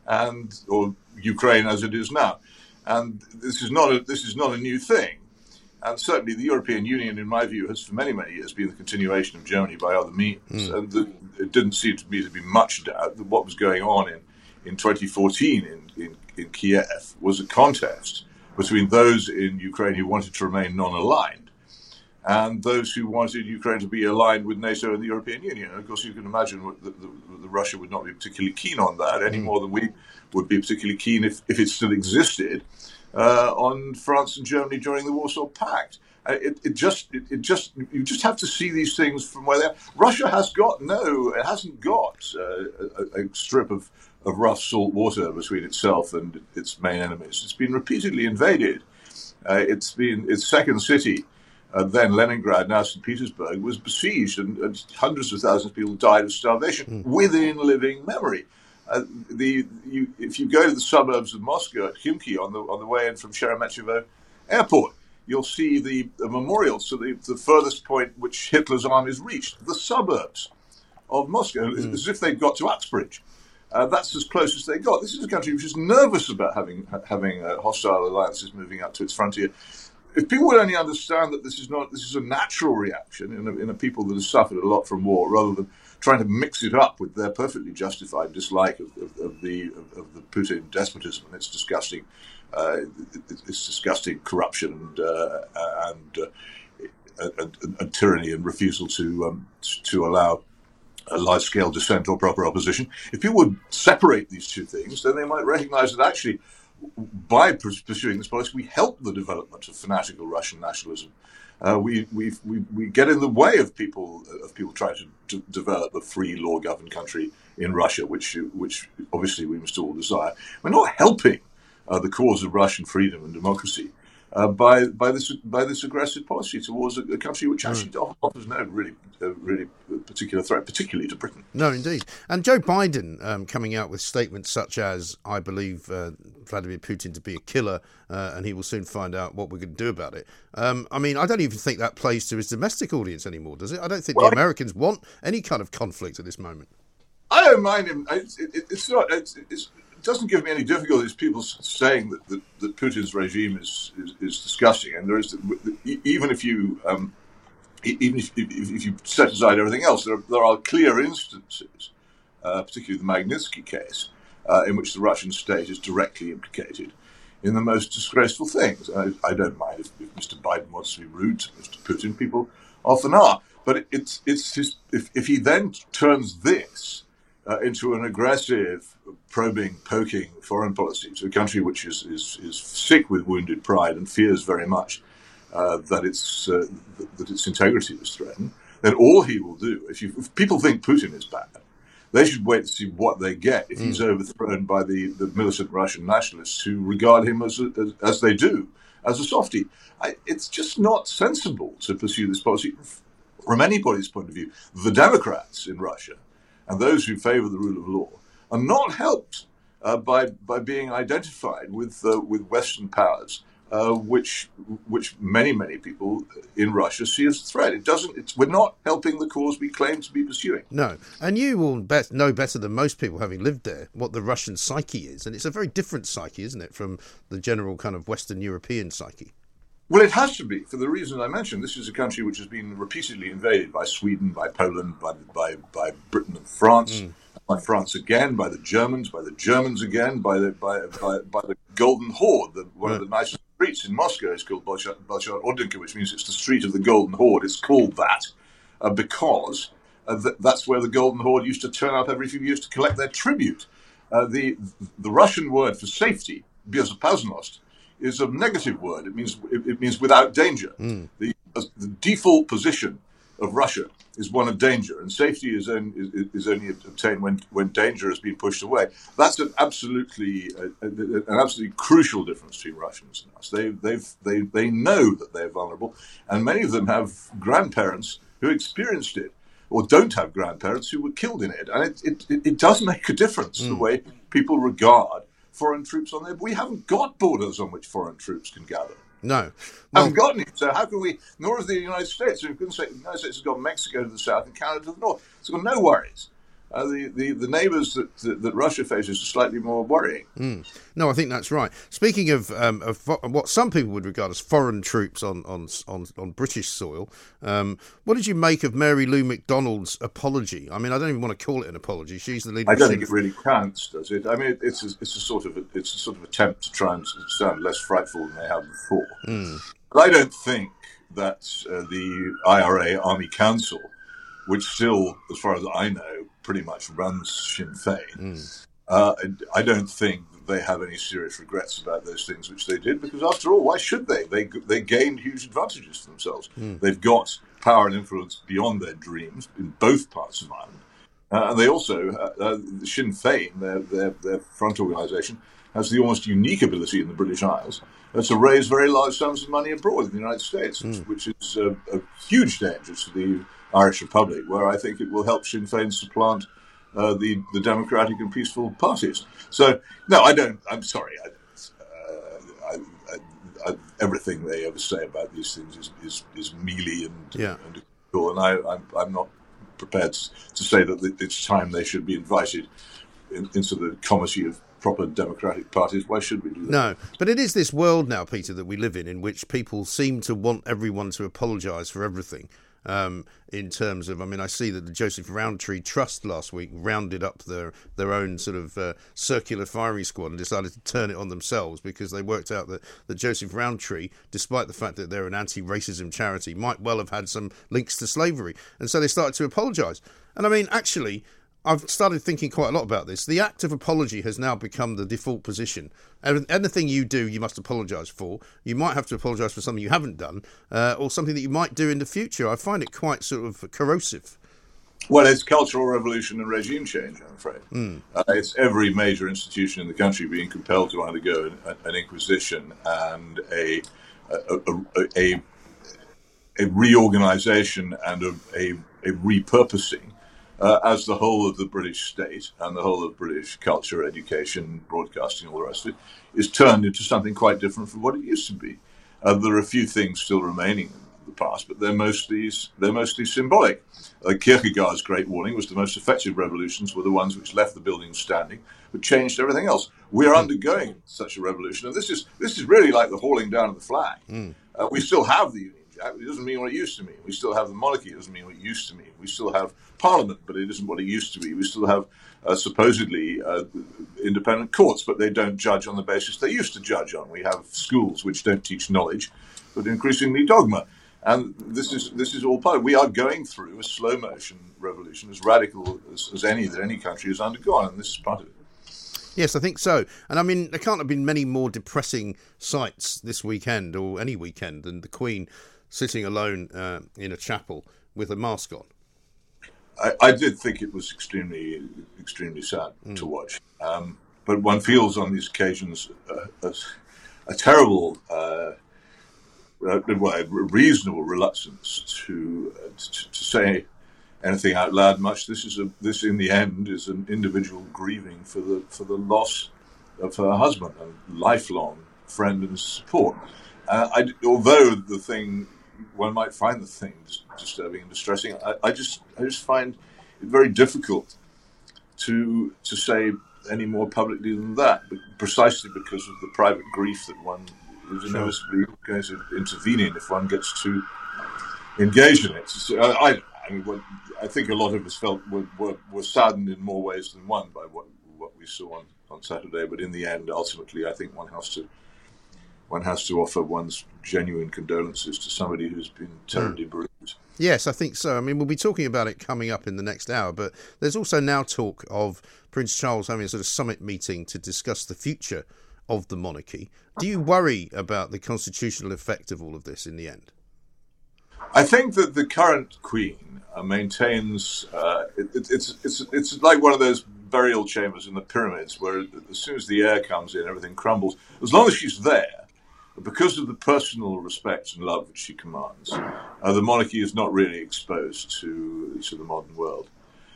or Ukraine as it is now. And this is not a new thing. And certainly the European Union, in my view, has for many, many years been the continuation of Germany by other means. And it didn't seem to me to be much doubt that what was going on in 2014 in Kiev was a contest between those in Ukraine who wanted to remain non-aligned and those who wanted Ukraine to be aligned with NATO and the European Union. And of course, you can imagine that Russia would not be particularly keen on that any more than we would be particularly keen if it still existed on France and Germany during the Warsaw Pact. You just have to see these things from where they are. Russia hasn't got a strip of rough salt water between itself and its main enemies. It's been repeatedly invaded. Its second city, then Leningrad, now St. Petersburg, was besieged, and hundreds of thousands of people died of starvation within living memory. If you go to the suburbs of Moscow at Khimki on the way in from Sheremetyevo Airport, you'll see the memorials to the furthest point which Hitler's armies reached, the suburbs of Moscow, as if they'd got to Uxbridge. That's as close as they got. This is a country which is nervous about having hostile alliances moving up to its frontier. If people would only understand that this is a natural reaction in a people that have suffered a lot from war, rather than trying to mix it up with their perfectly justified dislike of the Putin despotism and its disgusting corruption and tyranny and refusal to allow a large-scale dissent or proper opposition. If people would separate these two things, then they might recognize that actually, by pursuing this policy, we help the development of fanatical Russian nationalism. We get in the way of people trying to develop a free, law-governed country in Russia, which obviously we must all desire. We're not helping the cause of Russian freedom and democracy by this aggressive policy towards a country which actually offers no really particular threat, particularly to Britain. No, indeed. And Joe Biden coming out with statements such as, I believe Vladimir Putin to be a killer, and he will soon find out what we're going to do about it. I mean, I don't even think that plays to his domestic audience anymore, does it? I don't think the Americans want any kind of conflict at this moment. I don't mind him. It doesn't give me any difficulties people saying that Putin's regime is disgusting, and there is even if you set aside everything else, there are clear instances, particularly the Magnitsky case, in which the Russian state is directly implicated in the most disgraceful things. I don't mind if Mr. Biden wants to be rude to Mr. Putin. People often are, but it's if he then turns this into an aggressive, probing, poking foreign policy to a country which is sick with wounded pride and fears very much that its integrity is threatened, then all he will do, if people think Putin is bad, they should wait to see what they get if he's overthrown by the militant Russian nationalists who regard him as they do, as a softie. It's just not sensible to pursue this policy from anybody's point of view. The Democrats in Russia and those who favor the rule of law are not helped by being identified with Western powers, which many people in Russia see as a threat. We're not helping the cause we claim to be pursuing. No, and you will know better than most people, having lived there, what the Russian psyche is, and it's a very different psyche, isn't it, from the general kind of Western European psyche? Well, it has to be, for the reason I mentioned. This is a country which has been repeatedly invaded by Sweden, by Poland, by Britain and France, by France again, by the Germans again, by the Golden Horde. One of the nicest streets in Moscow is called Bolshoi Ordinka, which means it's the street of the Golden Horde. It's called that because that's where the Golden Horde used to turn up every few years to collect their tribute. The Russian word for safety, bezopasnost, is a negative word. It means without danger. The default position of Russia is one of danger, and safety is only obtained when danger has been pushed away. That's an absolutely crucial difference between Russians and us. They know that they're vulnerable, and many of them have grandparents who experienced it, or don't have grandparents who were killed in it, and it does make a difference the way people regard foreign troops on there. We haven't got borders on which foreign troops can gather. No. Haven't got any. So how can we, nor has the United States. So we couldn't say the United States has got Mexico to the south and Canada to the north. It's got no worries. The neighbours that Russia faces are slightly more worrying. No, I think that's right. Speaking of what some people would regard as foreign troops on British soil, what did you make of Mary Lou McDonald's apology? I mean, I don't even want to call it an apology. She's the leader. I don't think it really counts, does it? I mean, it's a sort of attempt to try and sound less frightful than they have before. But I don't think that the IRA Army Council, which still, as far as I know, pretty much runs Sinn Féin, I don't think that they have any serious regrets about those things which they did, because after all, why should they? They gained huge advantages for themselves. They've got power and influence beyond their dreams in both parts of Ireland. And they also, Sinn Féin, their front organisation, has the almost unique ability in the British Isles to raise very large sums of money abroad in the United States, which is a huge danger to the Irish Republic, where I think it will help Sinn Féin supplant the democratic and peaceful parties. So, no, I don't. I'm sorry. Everything they ever say about these things is mealy and cool, and I'm not prepared to say that it's time they should be invited into the comity of proper democratic parties. Why should we do that? No, but it is this world now, Peter, that we live in which people seem to want everyone to apologise for everything. In terms of, I mean, I see that the Joseph Rowntree Trust last week rounded up their own sort of circular firing squad and decided to turn it on themselves because they worked out that Joseph Rowntree, despite the fact that they're an anti-racism charity, might well have had some links to slavery. And so they started to apologise. And I mean, actually, I've started thinking quite a lot about this. The act of apology has now become the default position. Anything you do, you must apologise for. You might have to apologise for something you haven't done, or something that you might do in the future. I find it quite sort of corrosive. Well, it's cultural revolution and regime change, I'm afraid. It's every major institution in the country being compelled to undergo an inquisition and a reorganisation and a repurposing. As the whole of the British state and the whole of British culture, education, broadcasting, all the rest of it, is turned into something quite different from what it used to be. There are a few things still remaining in the past, but they're mostly symbolic. Kierkegaard's great warning was the most effective revolutions were the ones which left the buildings standing, but changed everything else. We are undergoing such a revolution, and this is really like the hauling down of the flag. We still have the Union Jack, but it doesn't mean what it used to mean. We still have the monarchy, it doesn't mean what it used to mean. We still have Parliament, but it isn't what it used to be. We still have supposedly independent courts, but they don't judge on the basis they used to judge on. We have schools which don't teach knowledge, but increasingly dogma. And this is all part of it. We are going through a slow motion revolution, as radical as any that any country has undergone, and this is part of it. Yes, I think so. And I mean, there can't have been many more depressing sights this weekend or any weekend than the Queen sitting alone in a chapel with a mask on. I did think it was extremely sad to watch. But one feels on these occasions a terrible, reasonable reluctance to say anything out loud. Much. This in the end is an individual grieving for the loss of her husband and lifelong friend and support. Although the thing, one might find the thing disturbing and distressing, I just find it very difficult to say any more publicly than that, but precisely because of the private grief that one is inevitably going to intervene in if one gets to engage in it. So I think a lot of us felt were saddened in more ways than one by what we saw on Saturday, but in the end, ultimately, I think one has to offer one's genuine condolences to somebody who's been terribly bruised. Yes, I think so. I mean, we'll be talking about it coming up in the next hour, but there's also now talk of Prince Charles having a sort of summit meeting to discuss the future of the monarchy. Do you worry about the constitutional effect of all of this in the end? I think that the current Queen maintains it's like one of those burial chambers in the pyramids where as soon as the air comes in, everything crumbles. As long as she's there, because of the personal respect and love that she commands, the monarchy is not really exposed to the modern world.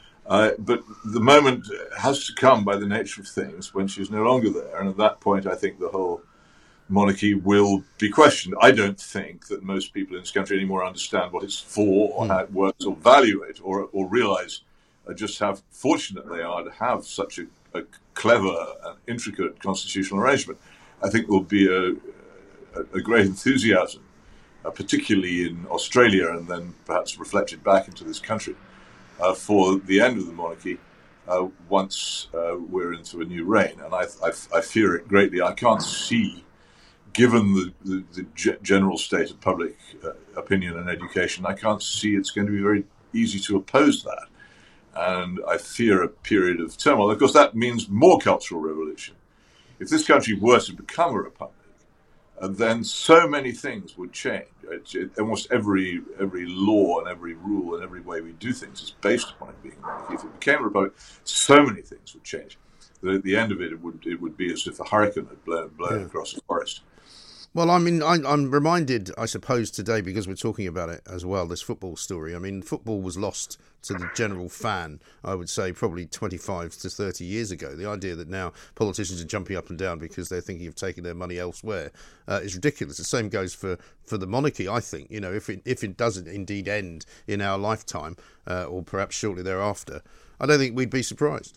But the moment has to come by the nature of things when she's no longer there, and at that point I think the whole monarchy will be questioned. I don't think that most people in this country anymore understand what it's for or how it works or value it or realize just how fortunate they are to have such a clever and intricate constitutional arrangement. I think there will be a great enthusiasm, particularly in Australia and then perhaps reflected back into this country, for the end of the monarchy once we're into a new reign. And I fear it greatly. I can't see, given the general state of public opinion and education, I can't see it's going to be very easy to oppose that. And I fear a period of turmoil. Of course, that means more cultural revolution. If this country were to become a republic, then so many things would change. Almost every law and every rule and every way we do things is based upon it being a monarchy. If it became a republic, so many things would change. At the end of it, it would be as if a hurricane had blown across the forest. Well, I mean, I'm reminded, I suppose, today, because we're talking about it as well, this football story. I mean, football was lost to the general fan, I would say, probably 25 to 30 years ago. The idea that now politicians are jumping up and down because they're thinking of taking their money elsewhere is ridiculous. The same goes for the monarchy, I think. You know, if it doesn't indeed end in our lifetime, or perhaps shortly thereafter, I don't think we'd be surprised.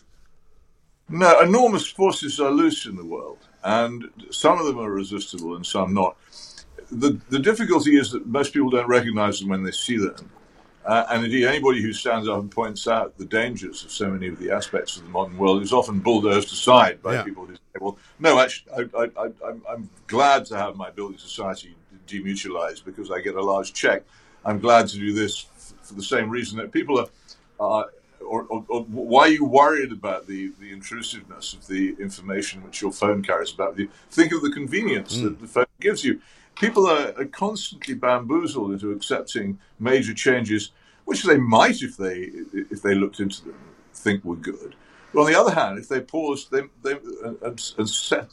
No, enormous forces are loose in the world, and some of them are resistible and some not. The difficulty is that most people don't recognize them when they see them. And indeed, anybody who stands up and points out the dangers of so many of the aspects of the modern world is often bulldozed aside by people who say, well, no, actually, I'm glad to have my building society demutualized because I get a large check. I'm glad to do this for the same reason that people are... Or why are you worried about the intrusiveness of the information which your phone carries about you? Think of the convenience that the phone gives you. People are constantly bamboozled into accepting major changes, which they might, if they looked into them, think were good. But on the other hand, if they paused and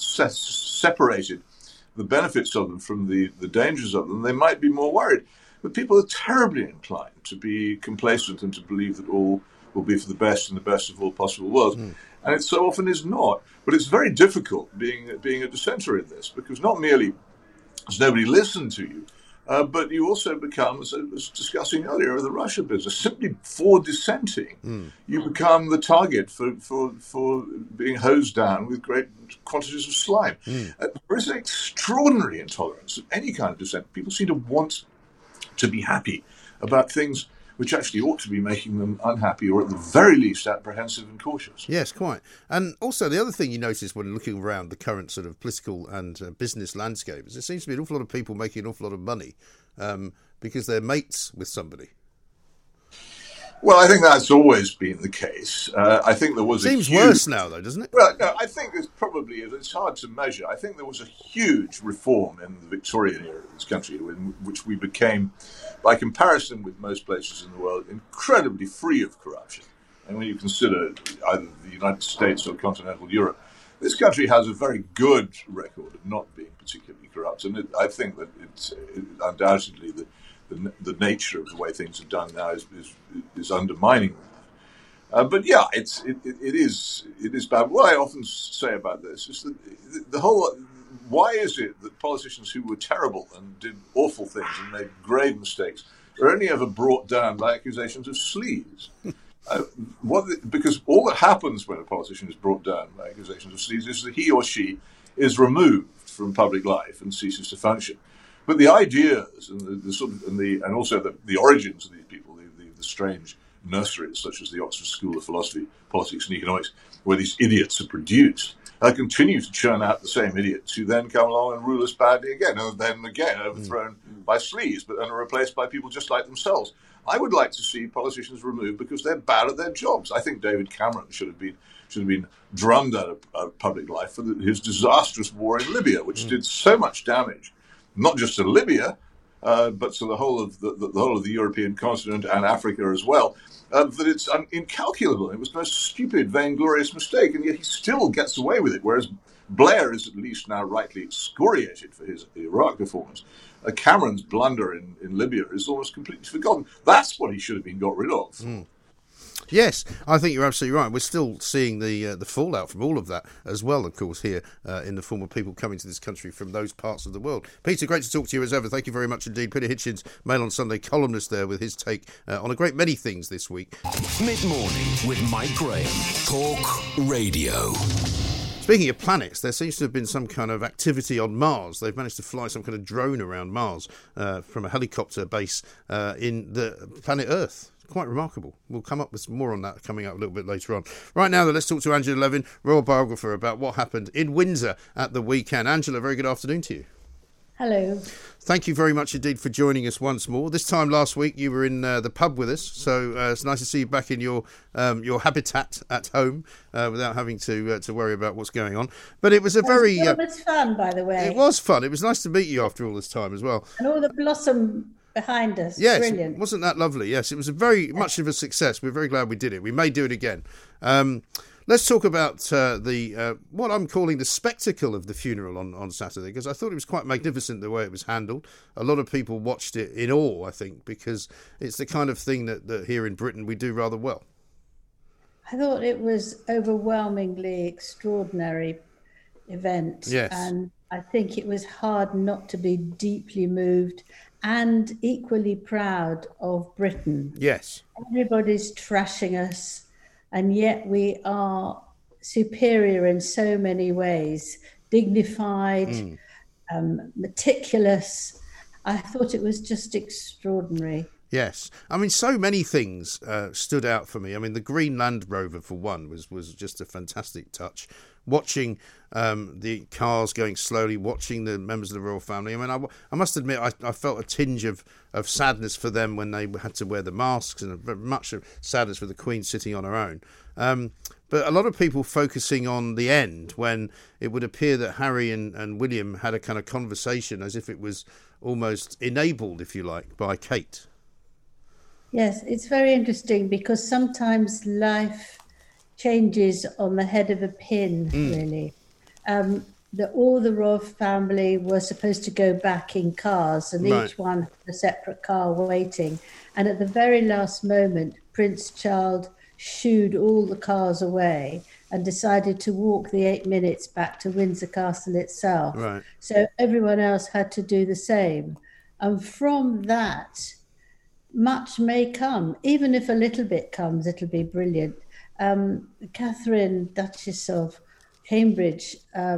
separated the benefits of them from the dangers of them, they might be more worried. But people are terribly inclined to be complacent and to believe that all will be for the best and the best of all possible worlds. And it so often is not. But it's very difficult being a dissenter in this, because not merely does nobody listen to you, but you also become, as I was discussing earlier, the Russia business, simply for dissenting, you become the target for being hosed down with great quantities of slime. There is an extraordinary intolerance of any kind of dissent. People seem to want to be happy about things which actually ought to be making them unhappy or at the very least apprehensive and cautious. Yes, quite. And also the other thing you notice when looking around the current sort of political and business landscape is there seems to be an awful lot of people making an awful lot of money because they're mates with somebody. Well, I think that's always been the case. I think there was Seems worse now, though, doesn't it? Well, no, I think it's hard to measure. I think there was a huge reform in the Victorian era of this country, in which we became, by comparison with most places in the world, incredibly free of corruption. And when you consider either the United States or continental Europe, this country has a very good record of not being particularly corrupt. And I think that it's undoubtedly the nature of the way things are done now is undermining that. But yeah, it is bad. What I often say about this is that the whole. Why is it that politicians who were terrible and did awful things and made grave mistakes are only ever brought down by accusations of sleaze? Because all that happens when a politician is brought down by accusations of sleaze is that he or she is removed from public life and ceases to function. But the ideas and also the origins of these people, the strange nurseries such as the Oxford School of Philosophy, Politics and Economics, where these idiots are produced, continue to churn out the same idiots who then come along and rule us badly again, and then again overthrown by sleaze, but then are replaced by people just like themselves. I would like to see politicians removed because they're bad at their jobs. I think David Cameron should have been drummed out of public life for his disastrous war in Libya, which did so much damage, not just to Libya, but to the whole of the European continent and Africa as well. That it's incalculable. It was the most stupid, vainglorious mistake, and yet he still gets away with it. Whereas Blair is at least now rightly excoriated for his Iraq performance. Cameron's blunder in Libya is almost completely forgotten. That's what he should have been got rid of. Mm. Yes, I think you're absolutely right. We're still seeing the fallout from all of that as well, of course, here in the form of people coming to this country from those parts of the world. Peter, great to talk to you as ever. Thank you very much indeed. Peter Hitchens, Mail on Sunday columnist there with his take on a great many things this week. Mid-morning with Mike Graham. Talk Radio. Speaking of planets, there seems to have been some kind of activity on Mars. They've managed to fly some kind of drone around Mars from a helicopter base in the planet Earth. Quite remarkable. We'll come up with more on that coming up a little bit later on. Right now, though, let's talk to Angela Levin, royal biographer, about what happened in Windsor at the weekend. Angela, very good afternoon to you. Hello. Thank you very much indeed for joining us once more. This time last week you were in the pub with us, so it's nice to see you back in your habitat at home without having to worry about what's going on. But it was it was fun, by the way. It was fun. It was nice to meet you after all this time as well. And all the blossom behind us. Yes, brilliant. Wasn't that lovely? Yes, it was much of a success. We're very glad we did it. We may do it again. Let's talk about what I'm calling the spectacle of the funeral on Saturday, because I thought it was quite magnificent the way it was handled. A lot of people watched it in awe, I think, because it's the kind of thing that here in Britain we do rather well. I thought it was overwhelmingly extraordinary event. Yes. And I think it was hard not to be deeply moved and equally proud of Britain. Yes. Everybody's trashing us, and yet we are superior in so many ways, dignified, meticulous. I thought it was just extraordinary. Yes. I mean, so many things stood out for me. I mean, the Green Land Rover, for one, was just a fantastic touch. Watching the cars going slowly, watching the members of the royal family. I mean, I must admit, I felt a tinge of sadness for them when they had to wear the masks, and much of sadness for the Queen sitting on her own. But a lot of people focusing on the end, when it would appear that Harry and William had a kind of conversation as if it was almost enabled, if you like, by Kate. Yes, it's very interesting because sometimes life changes on the head of a pin, really. All the royal family were supposed to go back in cars, and each one had a separate car waiting. And at the very last moment, Prince Charles shooed all the cars away and decided to walk the 8 minutes back to Windsor Castle itself. Right. So everyone else had to do the same. And from that, much may come. Even if a little bit comes, it'll be brilliant. Catherine, Duchess of Cambridge,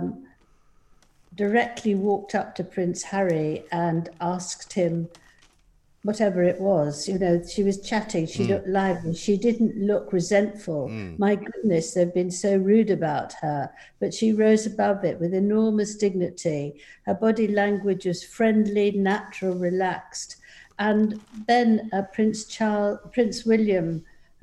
directly walked up to Prince Harry and asked him whatever it was. You know, she was chatting, she looked lively, she didn't look resentful. My goodness, they've been so rude about her, but she rose above it with enormous dignity. Her body language was friendly, natural, relaxed. And then Prince William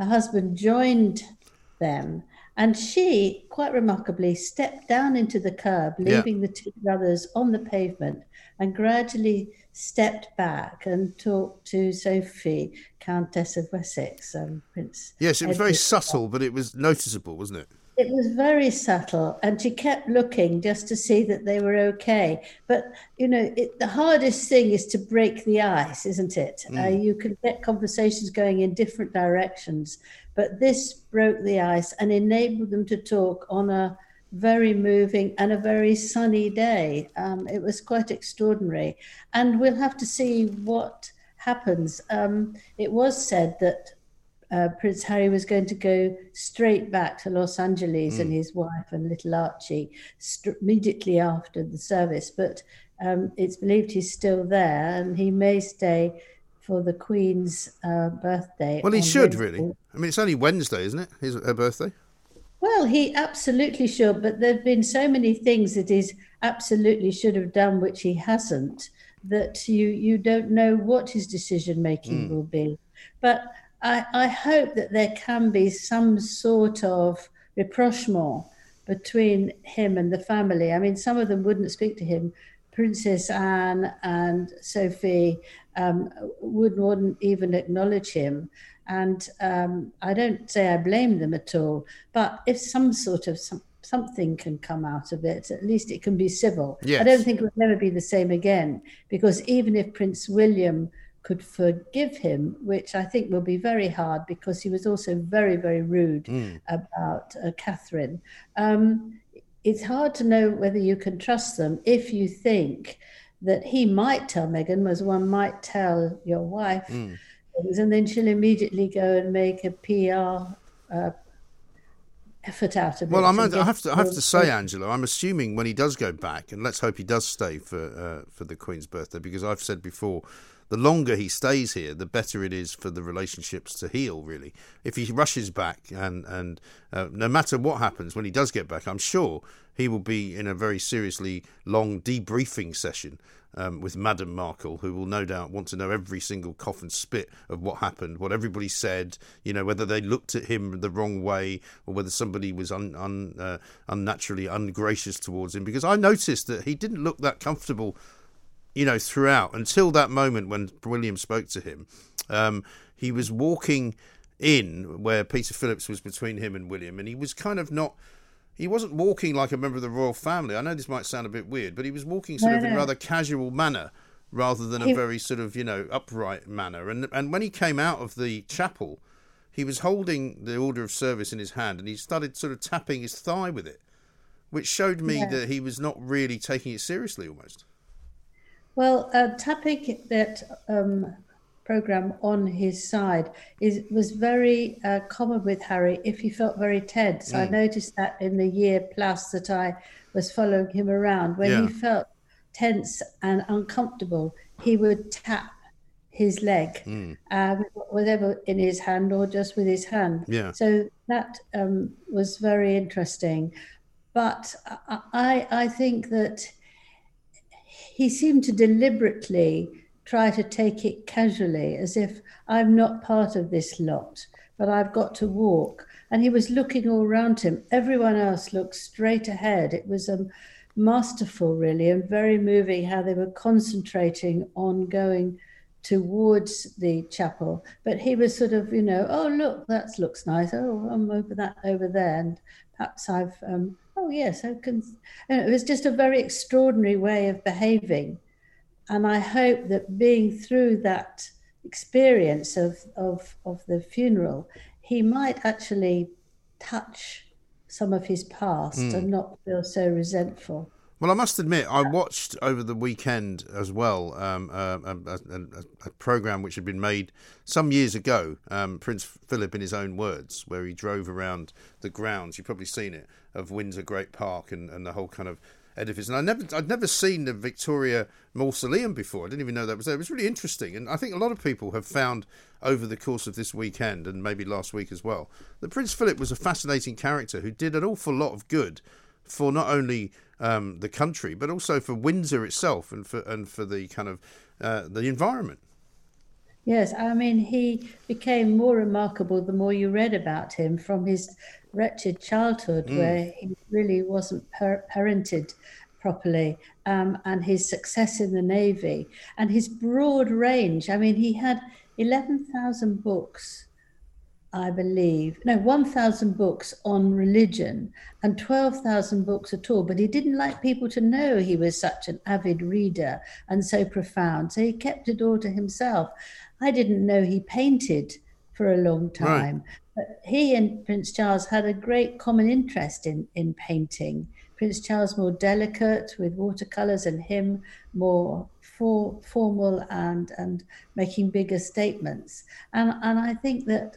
her husband joined them, and she, quite remarkably, stepped down into the curb, leaving the two brothers on the pavement, and gradually stepped back and talked to Sophie, Countess of Wessex, Prince. Yes, it was very Edward. subtle, but it was noticeable, wasn't it? It was very subtle, and she kept looking just to see that they were okay. But, the hardest thing is to break the ice, isn't it? You can get conversations going in different directions, but this broke the ice and enabled them to talk on a very moving and a very sunny day. It was quite extraordinary. And we'll have to see what happens. It was said that Prince Harry was going to go straight back to Los Angeles and his wife and little Archie immediately after the service. But it's believed he's still there, and he may stay for the Queen's birthday. Well, he should, really. I mean, it's only Wednesday, isn't it? Her birthday? Well, he absolutely should, but there have been so many things that he absolutely should have done, which he hasn't, that you don't know what his decision-making will be. But I hope that there can be some sort of rapprochement between him and the family. I mean, some of them wouldn't speak to him. Princess Anne and Sophie wouldn't even acknowledge him. And I don't say I blame them at all, but if some sort of something can come out of it, at least it can be civil. Yes. I don't think it will never be the same again, because even if Prince William could forgive him, which I think will be very hard because he was also very, very rude about Catherine, it's hard to know whether you can trust them if you think that he might tell Meghan, as one might tell your wife, things, and then she'll immediately go and make a PR effort out of it. Well, I have to say, Angela, I'm assuming when he does go back, and let's hope he does stay for the Queen's birthday, because I've said before, the longer he stays here, the better it is for the relationships to heal, really. If he rushes back and no matter what happens when he does get back, I'm sure he will be in a very seriously long debriefing session with Madame Markle, who will no doubt want to know every single cough and spit of what happened, what everybody said, whether they looked at him the wrong way or whether somebody was unnaturally ungracious towards him. Because I noticed that he didn't look that comfortable throughout, until that moment when William spoke to him. He was walking in where Peter Phillips was between him and William, and he was kind of he wasn't walking like a member of the royal family. I know this might sound a bit weird, but he was walking in a rather casual manner rather than a very sort of, upright manner. And when he came out of the chapel, he was holding the order of service in his hand, and he started sort of tapping his thigh with it, which showed me that he was not really taking it seriously almost. Well, tapping that programme on his side was very common with Harry if he felt very tense. I noticed that in the year plus that I was following him around. When he felt tense and uncomfortable, he would tap his leg, whatever in his hand or just with his hand. Yeah. So that was very interesting. But I think that he seemed to deliberately try to take it casually, as if I'm not part of this lot, but I've got to walk. And he was looking all around him. Everyone else looked straight ahead. It was masterful, really, and very moving how they were concentrating on going towards the chapel. But he was sort of, oh, look, that looks nice. Oh, I'm over there. And perhaps I've... oh, yes, I can. It was just a very extraordinary way of behaving. And I hope that being through that experience of the funeral, he might actually touch some of his past and not feel so resentful. Well, I must admit, I watched over the weekend as well a programme which had been made some years ago, Prince Philip in his own words, where he drove around the grounds, you've probably seen it, of Windsor Great Park and the whole kind of edifice. And I'd never seen the Victoria Mausoleum before. I didn't even know that was there. It was really interesting. And I think a lot of people have found over the course of this weekend, and maybe last week as well, that Prince Philip was a fascinating character who did an awful lot of good for not only the country, but also for Windsor itself and for the kind of the environment. Yes, I mean, he became more remarkable the more you read about him, from his wretched childhood, where he really wasn't parented properly, and his success in the Navy and his broad range. I mean, he had 11,000 books, I believe, no, 1,000 books on religion and 12,000 books at all. But he didn't like people to know he was such an avid reader and so profound. So he kept it all to himself. I didn't know he painted for a long time. Right. But he and Prince Charles had a great common interest in painting. Prince Charles more delicate with watercolors, and him more formal and making bigger statements. And I think that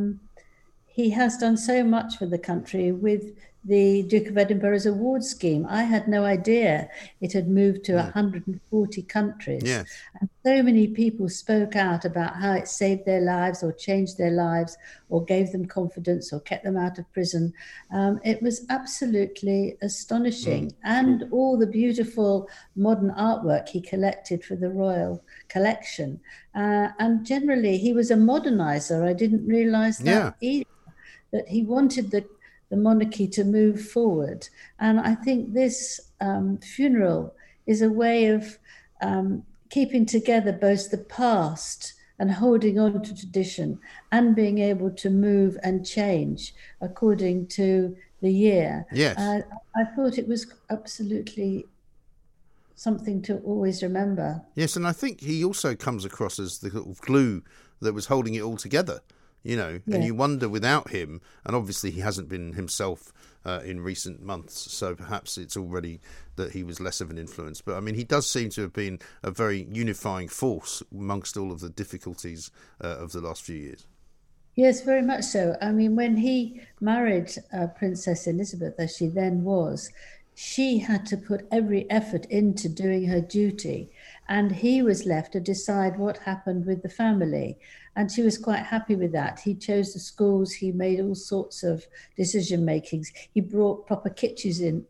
he has done so much for the country with the Duke of Edinburgh's award scheme. I had no idea it had moved to 140 countries. Yes. And so many people spoke out about how it saved their lives or changed their lives or gave them confidence or kept them out of prison. It was absolutely astonishing. And all the beautiful modern artwork he collected for the Royal Collection. And generally, he was a modernizer. I didn't realize that either, that he wanted the monarchy to move forward. And I think this funeral is a way of keeping together both the past and holding on to tradition and being able to move and change according to the year. Yes. I thought it was absolutely something to always remember. Yes, and I think he also comes across as the little glue that was holding it all together. You know, and you wonder without him, and obviously he hasn't been himself in recent months, so perhaps it's already that he was less of an influence. But I mean, he does seem to have been a very unifying force amongst all of the difficulties of the last few years. Yes, very much so. I mean, when he married Princess Elizabeth, as she then was, she had to put every effort into doing her duty, and he was left to decide what happened with the family. And she was quite happy with that. He chose the schools. He made all sorts of decision makings. He brought proper kitchens in.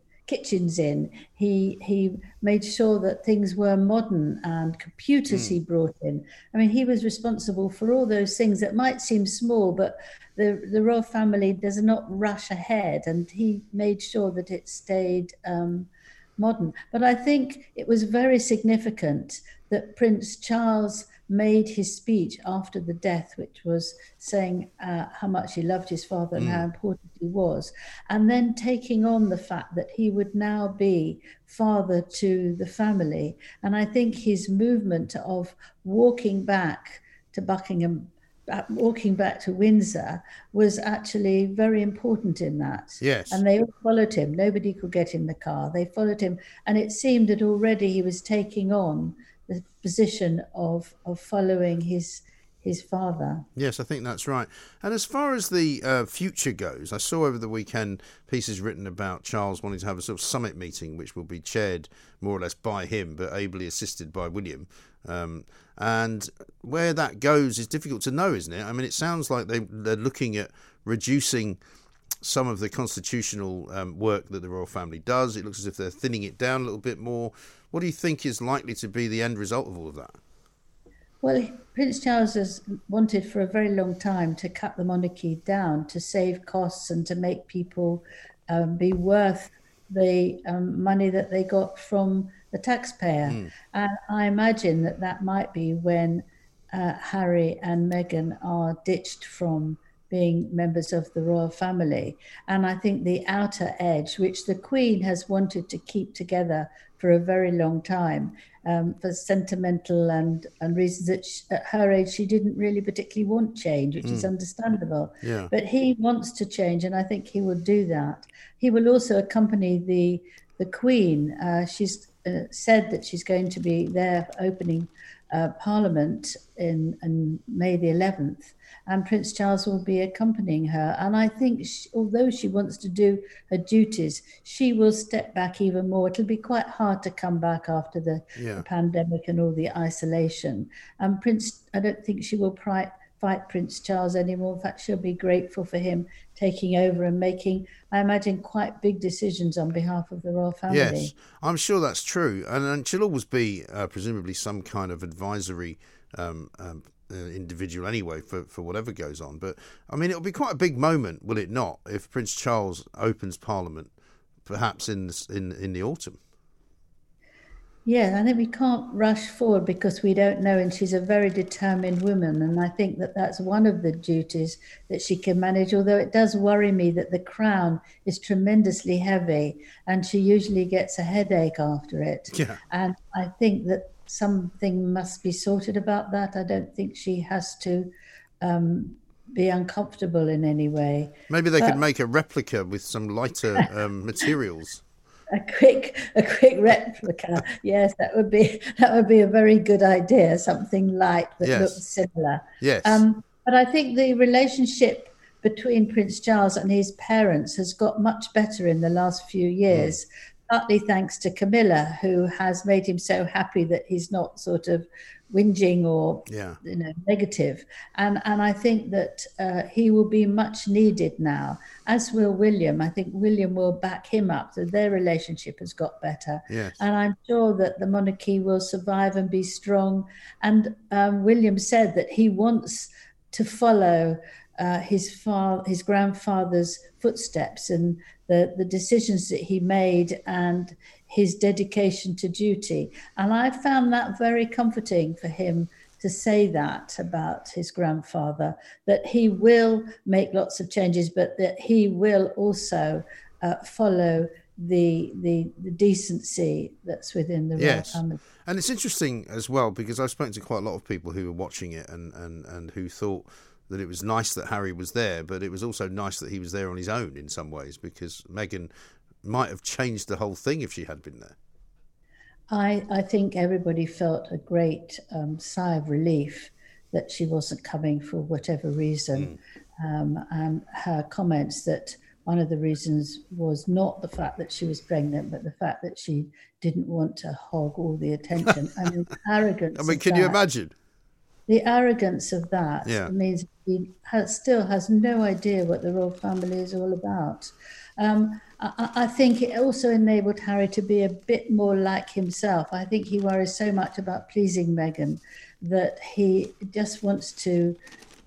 He made sure that things were modern, and computers he brought in. I mean, he was responsible for all those things that might seem small, but the royal family does not rush ahead, and he made sure that it stayed modern. But I think it was very significant that Prince Charles made his speech after the death, which was saying how much he loved his father and how important he was, and then taking on the fact that he would now be father to the family. And I think his movement of walking back to Buckingham, walking back to Windsor, was actually very important in that. Yes. And they all followed him. Nobody could get in the car. They followed him. And it seemed that already he was taking on the position of following his father. Yes, I think that's right. And as far as the future goes, I saw over the weekend pieces written about Charles wanting to have a sort of summit meeting, which will be chaired more or less by him, but ably assisted by William. And where that goes is difficult to know, isn't it? I mean, it sounds like they're looking at reducing some of the constitutional work that the royal family does. It looks as if they're thinning it down a little bit more. What do you think is likely to be the end result of all of that? Well, Prince Charles has wanted for a very long time to cut the monarchy down, to save costs and to make people be worth the money that they got from the taxpayer. And I imagine that might be when Harry and Meghan are ditched from being members of the royal family. And I think the outer edge, which the Queen has wanted to keep together for a very long time, for sentimental and reasons that at her age she didn't really particularly want change, which is understandable. Yeah. But he wants to change, and I think he will do that. He will also accompany the Queen. She's said that she's going to be there opening Parliament in May the 11th. And Prince Charles will be accompanying her. And I think although she wants to do her duties, she will step back even more. It'll be quite hard to come back after the pandemic and all the isolation. And I don't think she will fight Prince Charles anymore. In fact, she'll be grateful for him taking over and making, I imagine, quite big decisions on behalf of the royal family. Yes, I'm sure that's true. And she'll always be presumably some kind of advisory individual anyway for whatever goes on. But I mean, it'll be quite a big moment, will it not, if Prince Charles opens Parliament, perhaps in the autumn? Yeah, I think we can't rush forward because we don't know, and she's a very determined woman, and I think that that's one of the duties that she can manage, although it does worry me that the crown is tremendously heavy and she usually gets a headache after it. Yeah. And I think that something must be sorted about that. I don't think she has to be uncomfortable in any way. Maybe they could make a replica with some lighter materials. A quick replica. Yes, that would be a very good idea. Something light that looks similar. Yes. But I think the relationship between Prince Charles and his parents has got much better in the last few years, partly thanks to Camilla, who has made him so happy that he's not sort of whinging or negative. And I think that he will be much needed now, as will William. I think William will back him up, so their relationship has got better. Yes. And I'm sure that the monarchy will survive and be strong. And William said that he wants to follow his grandfather's footsteps and the decisions that he made and his dedication to duty. And I found that very comforting for him to say that about his grandfather, that he will make lots of changes, but that he will also follow the decency that's within the royal family. And it's interesting as well, because I've spoken to quite a lot of people who were watching it and who thought that it was nice that Harry was there, but it was also nice that he was there on his own in some ways, because Meghan might have changed the whole thing if she had been there. I think everybody felt a great sigh of relief that she wasn't coming for whatever reason. And her comments that one of the reasons was not the fact that she was pregnant, but the fact that she didn't want to hog all the attention. I mean, arrogance. I mean, can you imagine? The arrogance of that means he still has no idea what the royal family is all about. I think it also enabled Harry to be a bit more like himself. I think he worries so much about pleasing Meghan that he just wants to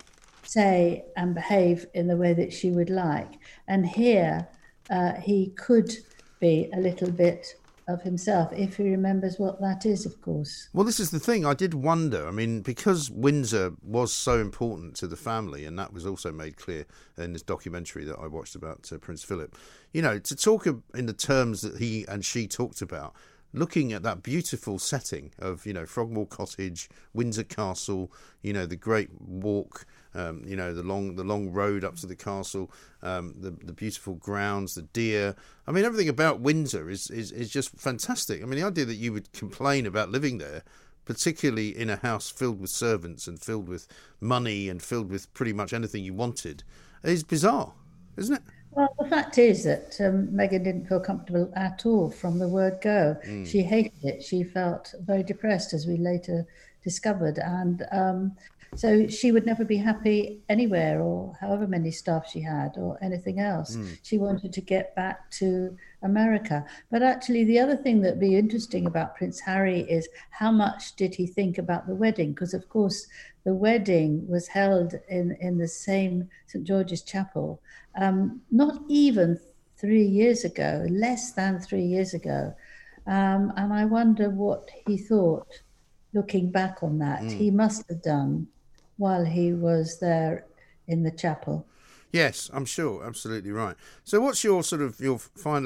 say and behave in the way that she would like. And here he could be a little bit of himself, if he remembers what that is, of course. Well, this is the thing. I did wonder, I mean, because Windsor was so important to the family, and that was also made clear in this documentary that I watched about Prince Philip, you know, to talk in the terms that he and she talked about, looking at that beautiful setting of, you know, Frogmore Cottage, Windsor Castle, you know, the Great Walk, you know, the long road up to the castle, the beautiful grounds, the deer. I mean, everything about Windsor is just fantastic. I mean, the idea that you would complain about living there, particularly in a house filled with servants and filled with money and filled with pretty much anything you wanted, is bizarre, isn't it? Well, the fact is that Meghan didn't feel comfortable at all from the word go. She hated it. She felt very depressed, as we later discovered. And so she would never be happy anywhere, or however many staff she had, or anything else. She wanted to get back to America. But actually, the other thing that'd be interesting about Prince Harry is how much did he think about the wedding? Because, of course, the wedding was held in the same St. George's Chapel, not even 3 years ago, less than 3 years ago. And I wonder what he thought, looking back on that. He must have done while he was there in the chapel. Yes, I'm sure. Absolutely right. So what's your sort of your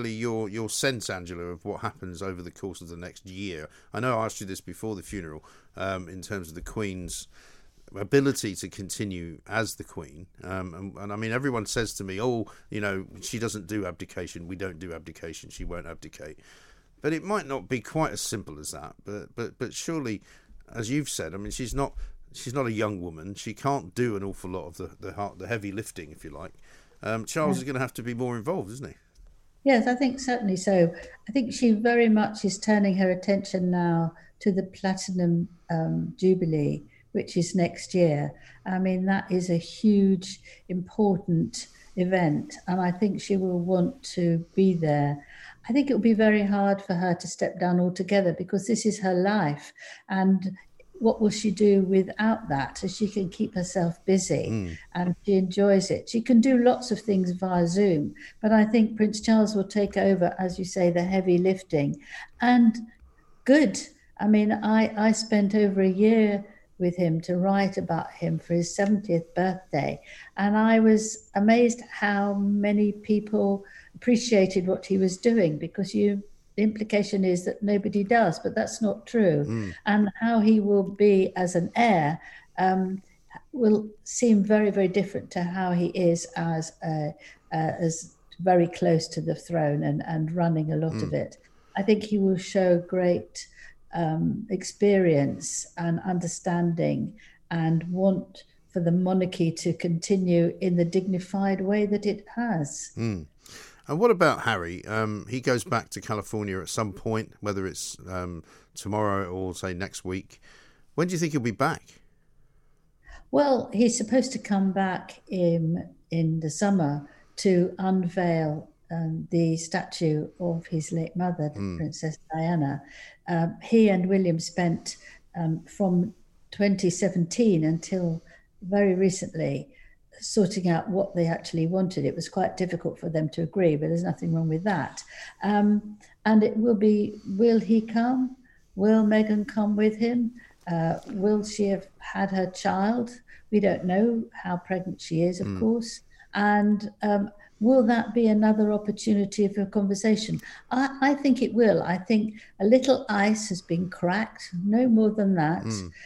sense, Angela, of what happens over the course of the next year? I know I asked you this before the funeral, in terms of the Queen's ability to continue as the Queen. And I mean, everyone says to me, oh, you know, she doesn't do abdication. We don't do abdication. She won't abdicate. But it might not be quite as simple as that. But surely, as you've said, I mean, she's not a young woman. She can't do an awful lot of the heavy lifting, if you like. Charles is going to have to be more involved, isn't he? Yes, I think certainly so. I think she very much is turning her attention now to the Platinum Jubilee, which is next year. I mean, that is a huge, important event, and I think she will want to be there. I think it will be very hard for her to step down altogether because this is her life. And what will she do without that? So she can keep herself busy and she enjoys it. She can do lots of things via Zoom, but I think Prince Charles will take over, as you say, the heavy lifting. And good. I mean, I spent over a year with him to write about him for his 70th birthday. And I was amazed how many people appreciated what he was doing, because the implication is that nobody does, but that's not true. And how he will be as an heir will seem very, very different to how he is as very close to the throne and running a lot of it. I think he will show great experience and understanding and want for the monarchy to continue in the dignified way that it has. And what about Harry? He goes back to California at some point, whether it's tomorrow or, say, next week. When do you think he'll be back? Well, he's supposed to come back in the summer to unveil the statue of his late mother, Princess Diana. He and William spent from 2017 until very recently sorting out what they actually wanted. It was quite difficult for them to agree, but there's nothing wrong with that. And it will he come? Will Meghan come with him? Will she have had her child? We don't know how pregnant she is, of course. And will that be another opportunity for conversation? I think it will. I think a little ice has been cracked, no more than that.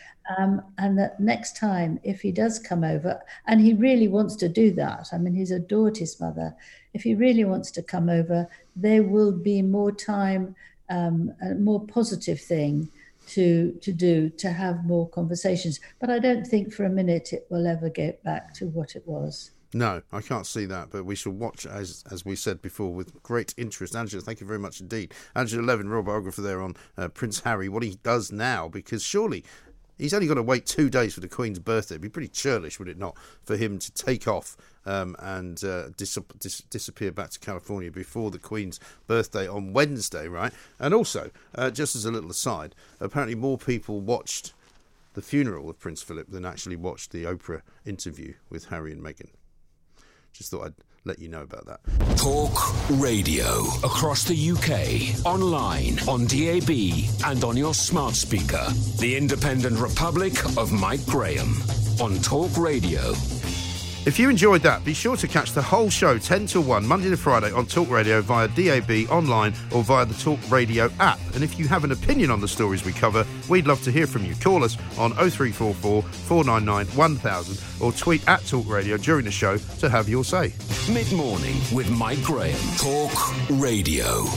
And that next time, if he does come over, and he really wants to do that, I mean, he's adored his mother. If he really wants to come over, there will be more time, a more positive thing to have more conversations. But I don't think for a minute it will ever get back to what it was. No, I can't see that, but we shall watch, as we said before, with great interest. Angela, thank you very much indeed. Angela Levin, royal biographer there on Prince Harry, what he does now, because surely he's only got to wait 2 days for the Queen's birthday. It'd be pretty churlish, would it not, for him to take off and disappear back to California before the Queen's birthday on Wednesday, right? And also, just as a little aside, apparently more people watched the funeral of Prince Philip than actually watched the Oprah interview with Harry and Meghan. Just thought I'd let you know about that. Talk Radio. Across the UK, online, on DAB, and on your smart speaker. The Independent Republic of Mike Graham on Talk Radio. If you enjoyed that, be sure to catch the whole show 10 till 1, Monday to Friday on Talk Radio via DAB, online or via the Talk Radio app. And if you have an opinion on the stories we cover, we'd love to hear from you. Call us on 0344 499 1000 or tweet at Talk Radio during the show to have your say. Mid-morning with Mike Graham. Talk Radio.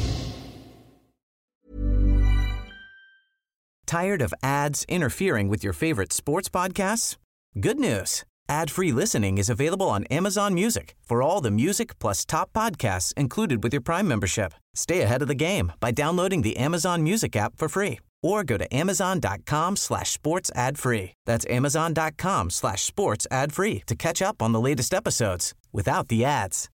Tired of ads interfering with your favorite sports podcasts? Good news. Ad-free listening is available on Amazon Music for all the music plus top podcasts included with your Prime membership. Stay ahead of the game by downloading the Amazon Music app for free or go to amazon.com/sports ad free. That's amazon.com/sports ad free to catch up on the latest episodes without the ads.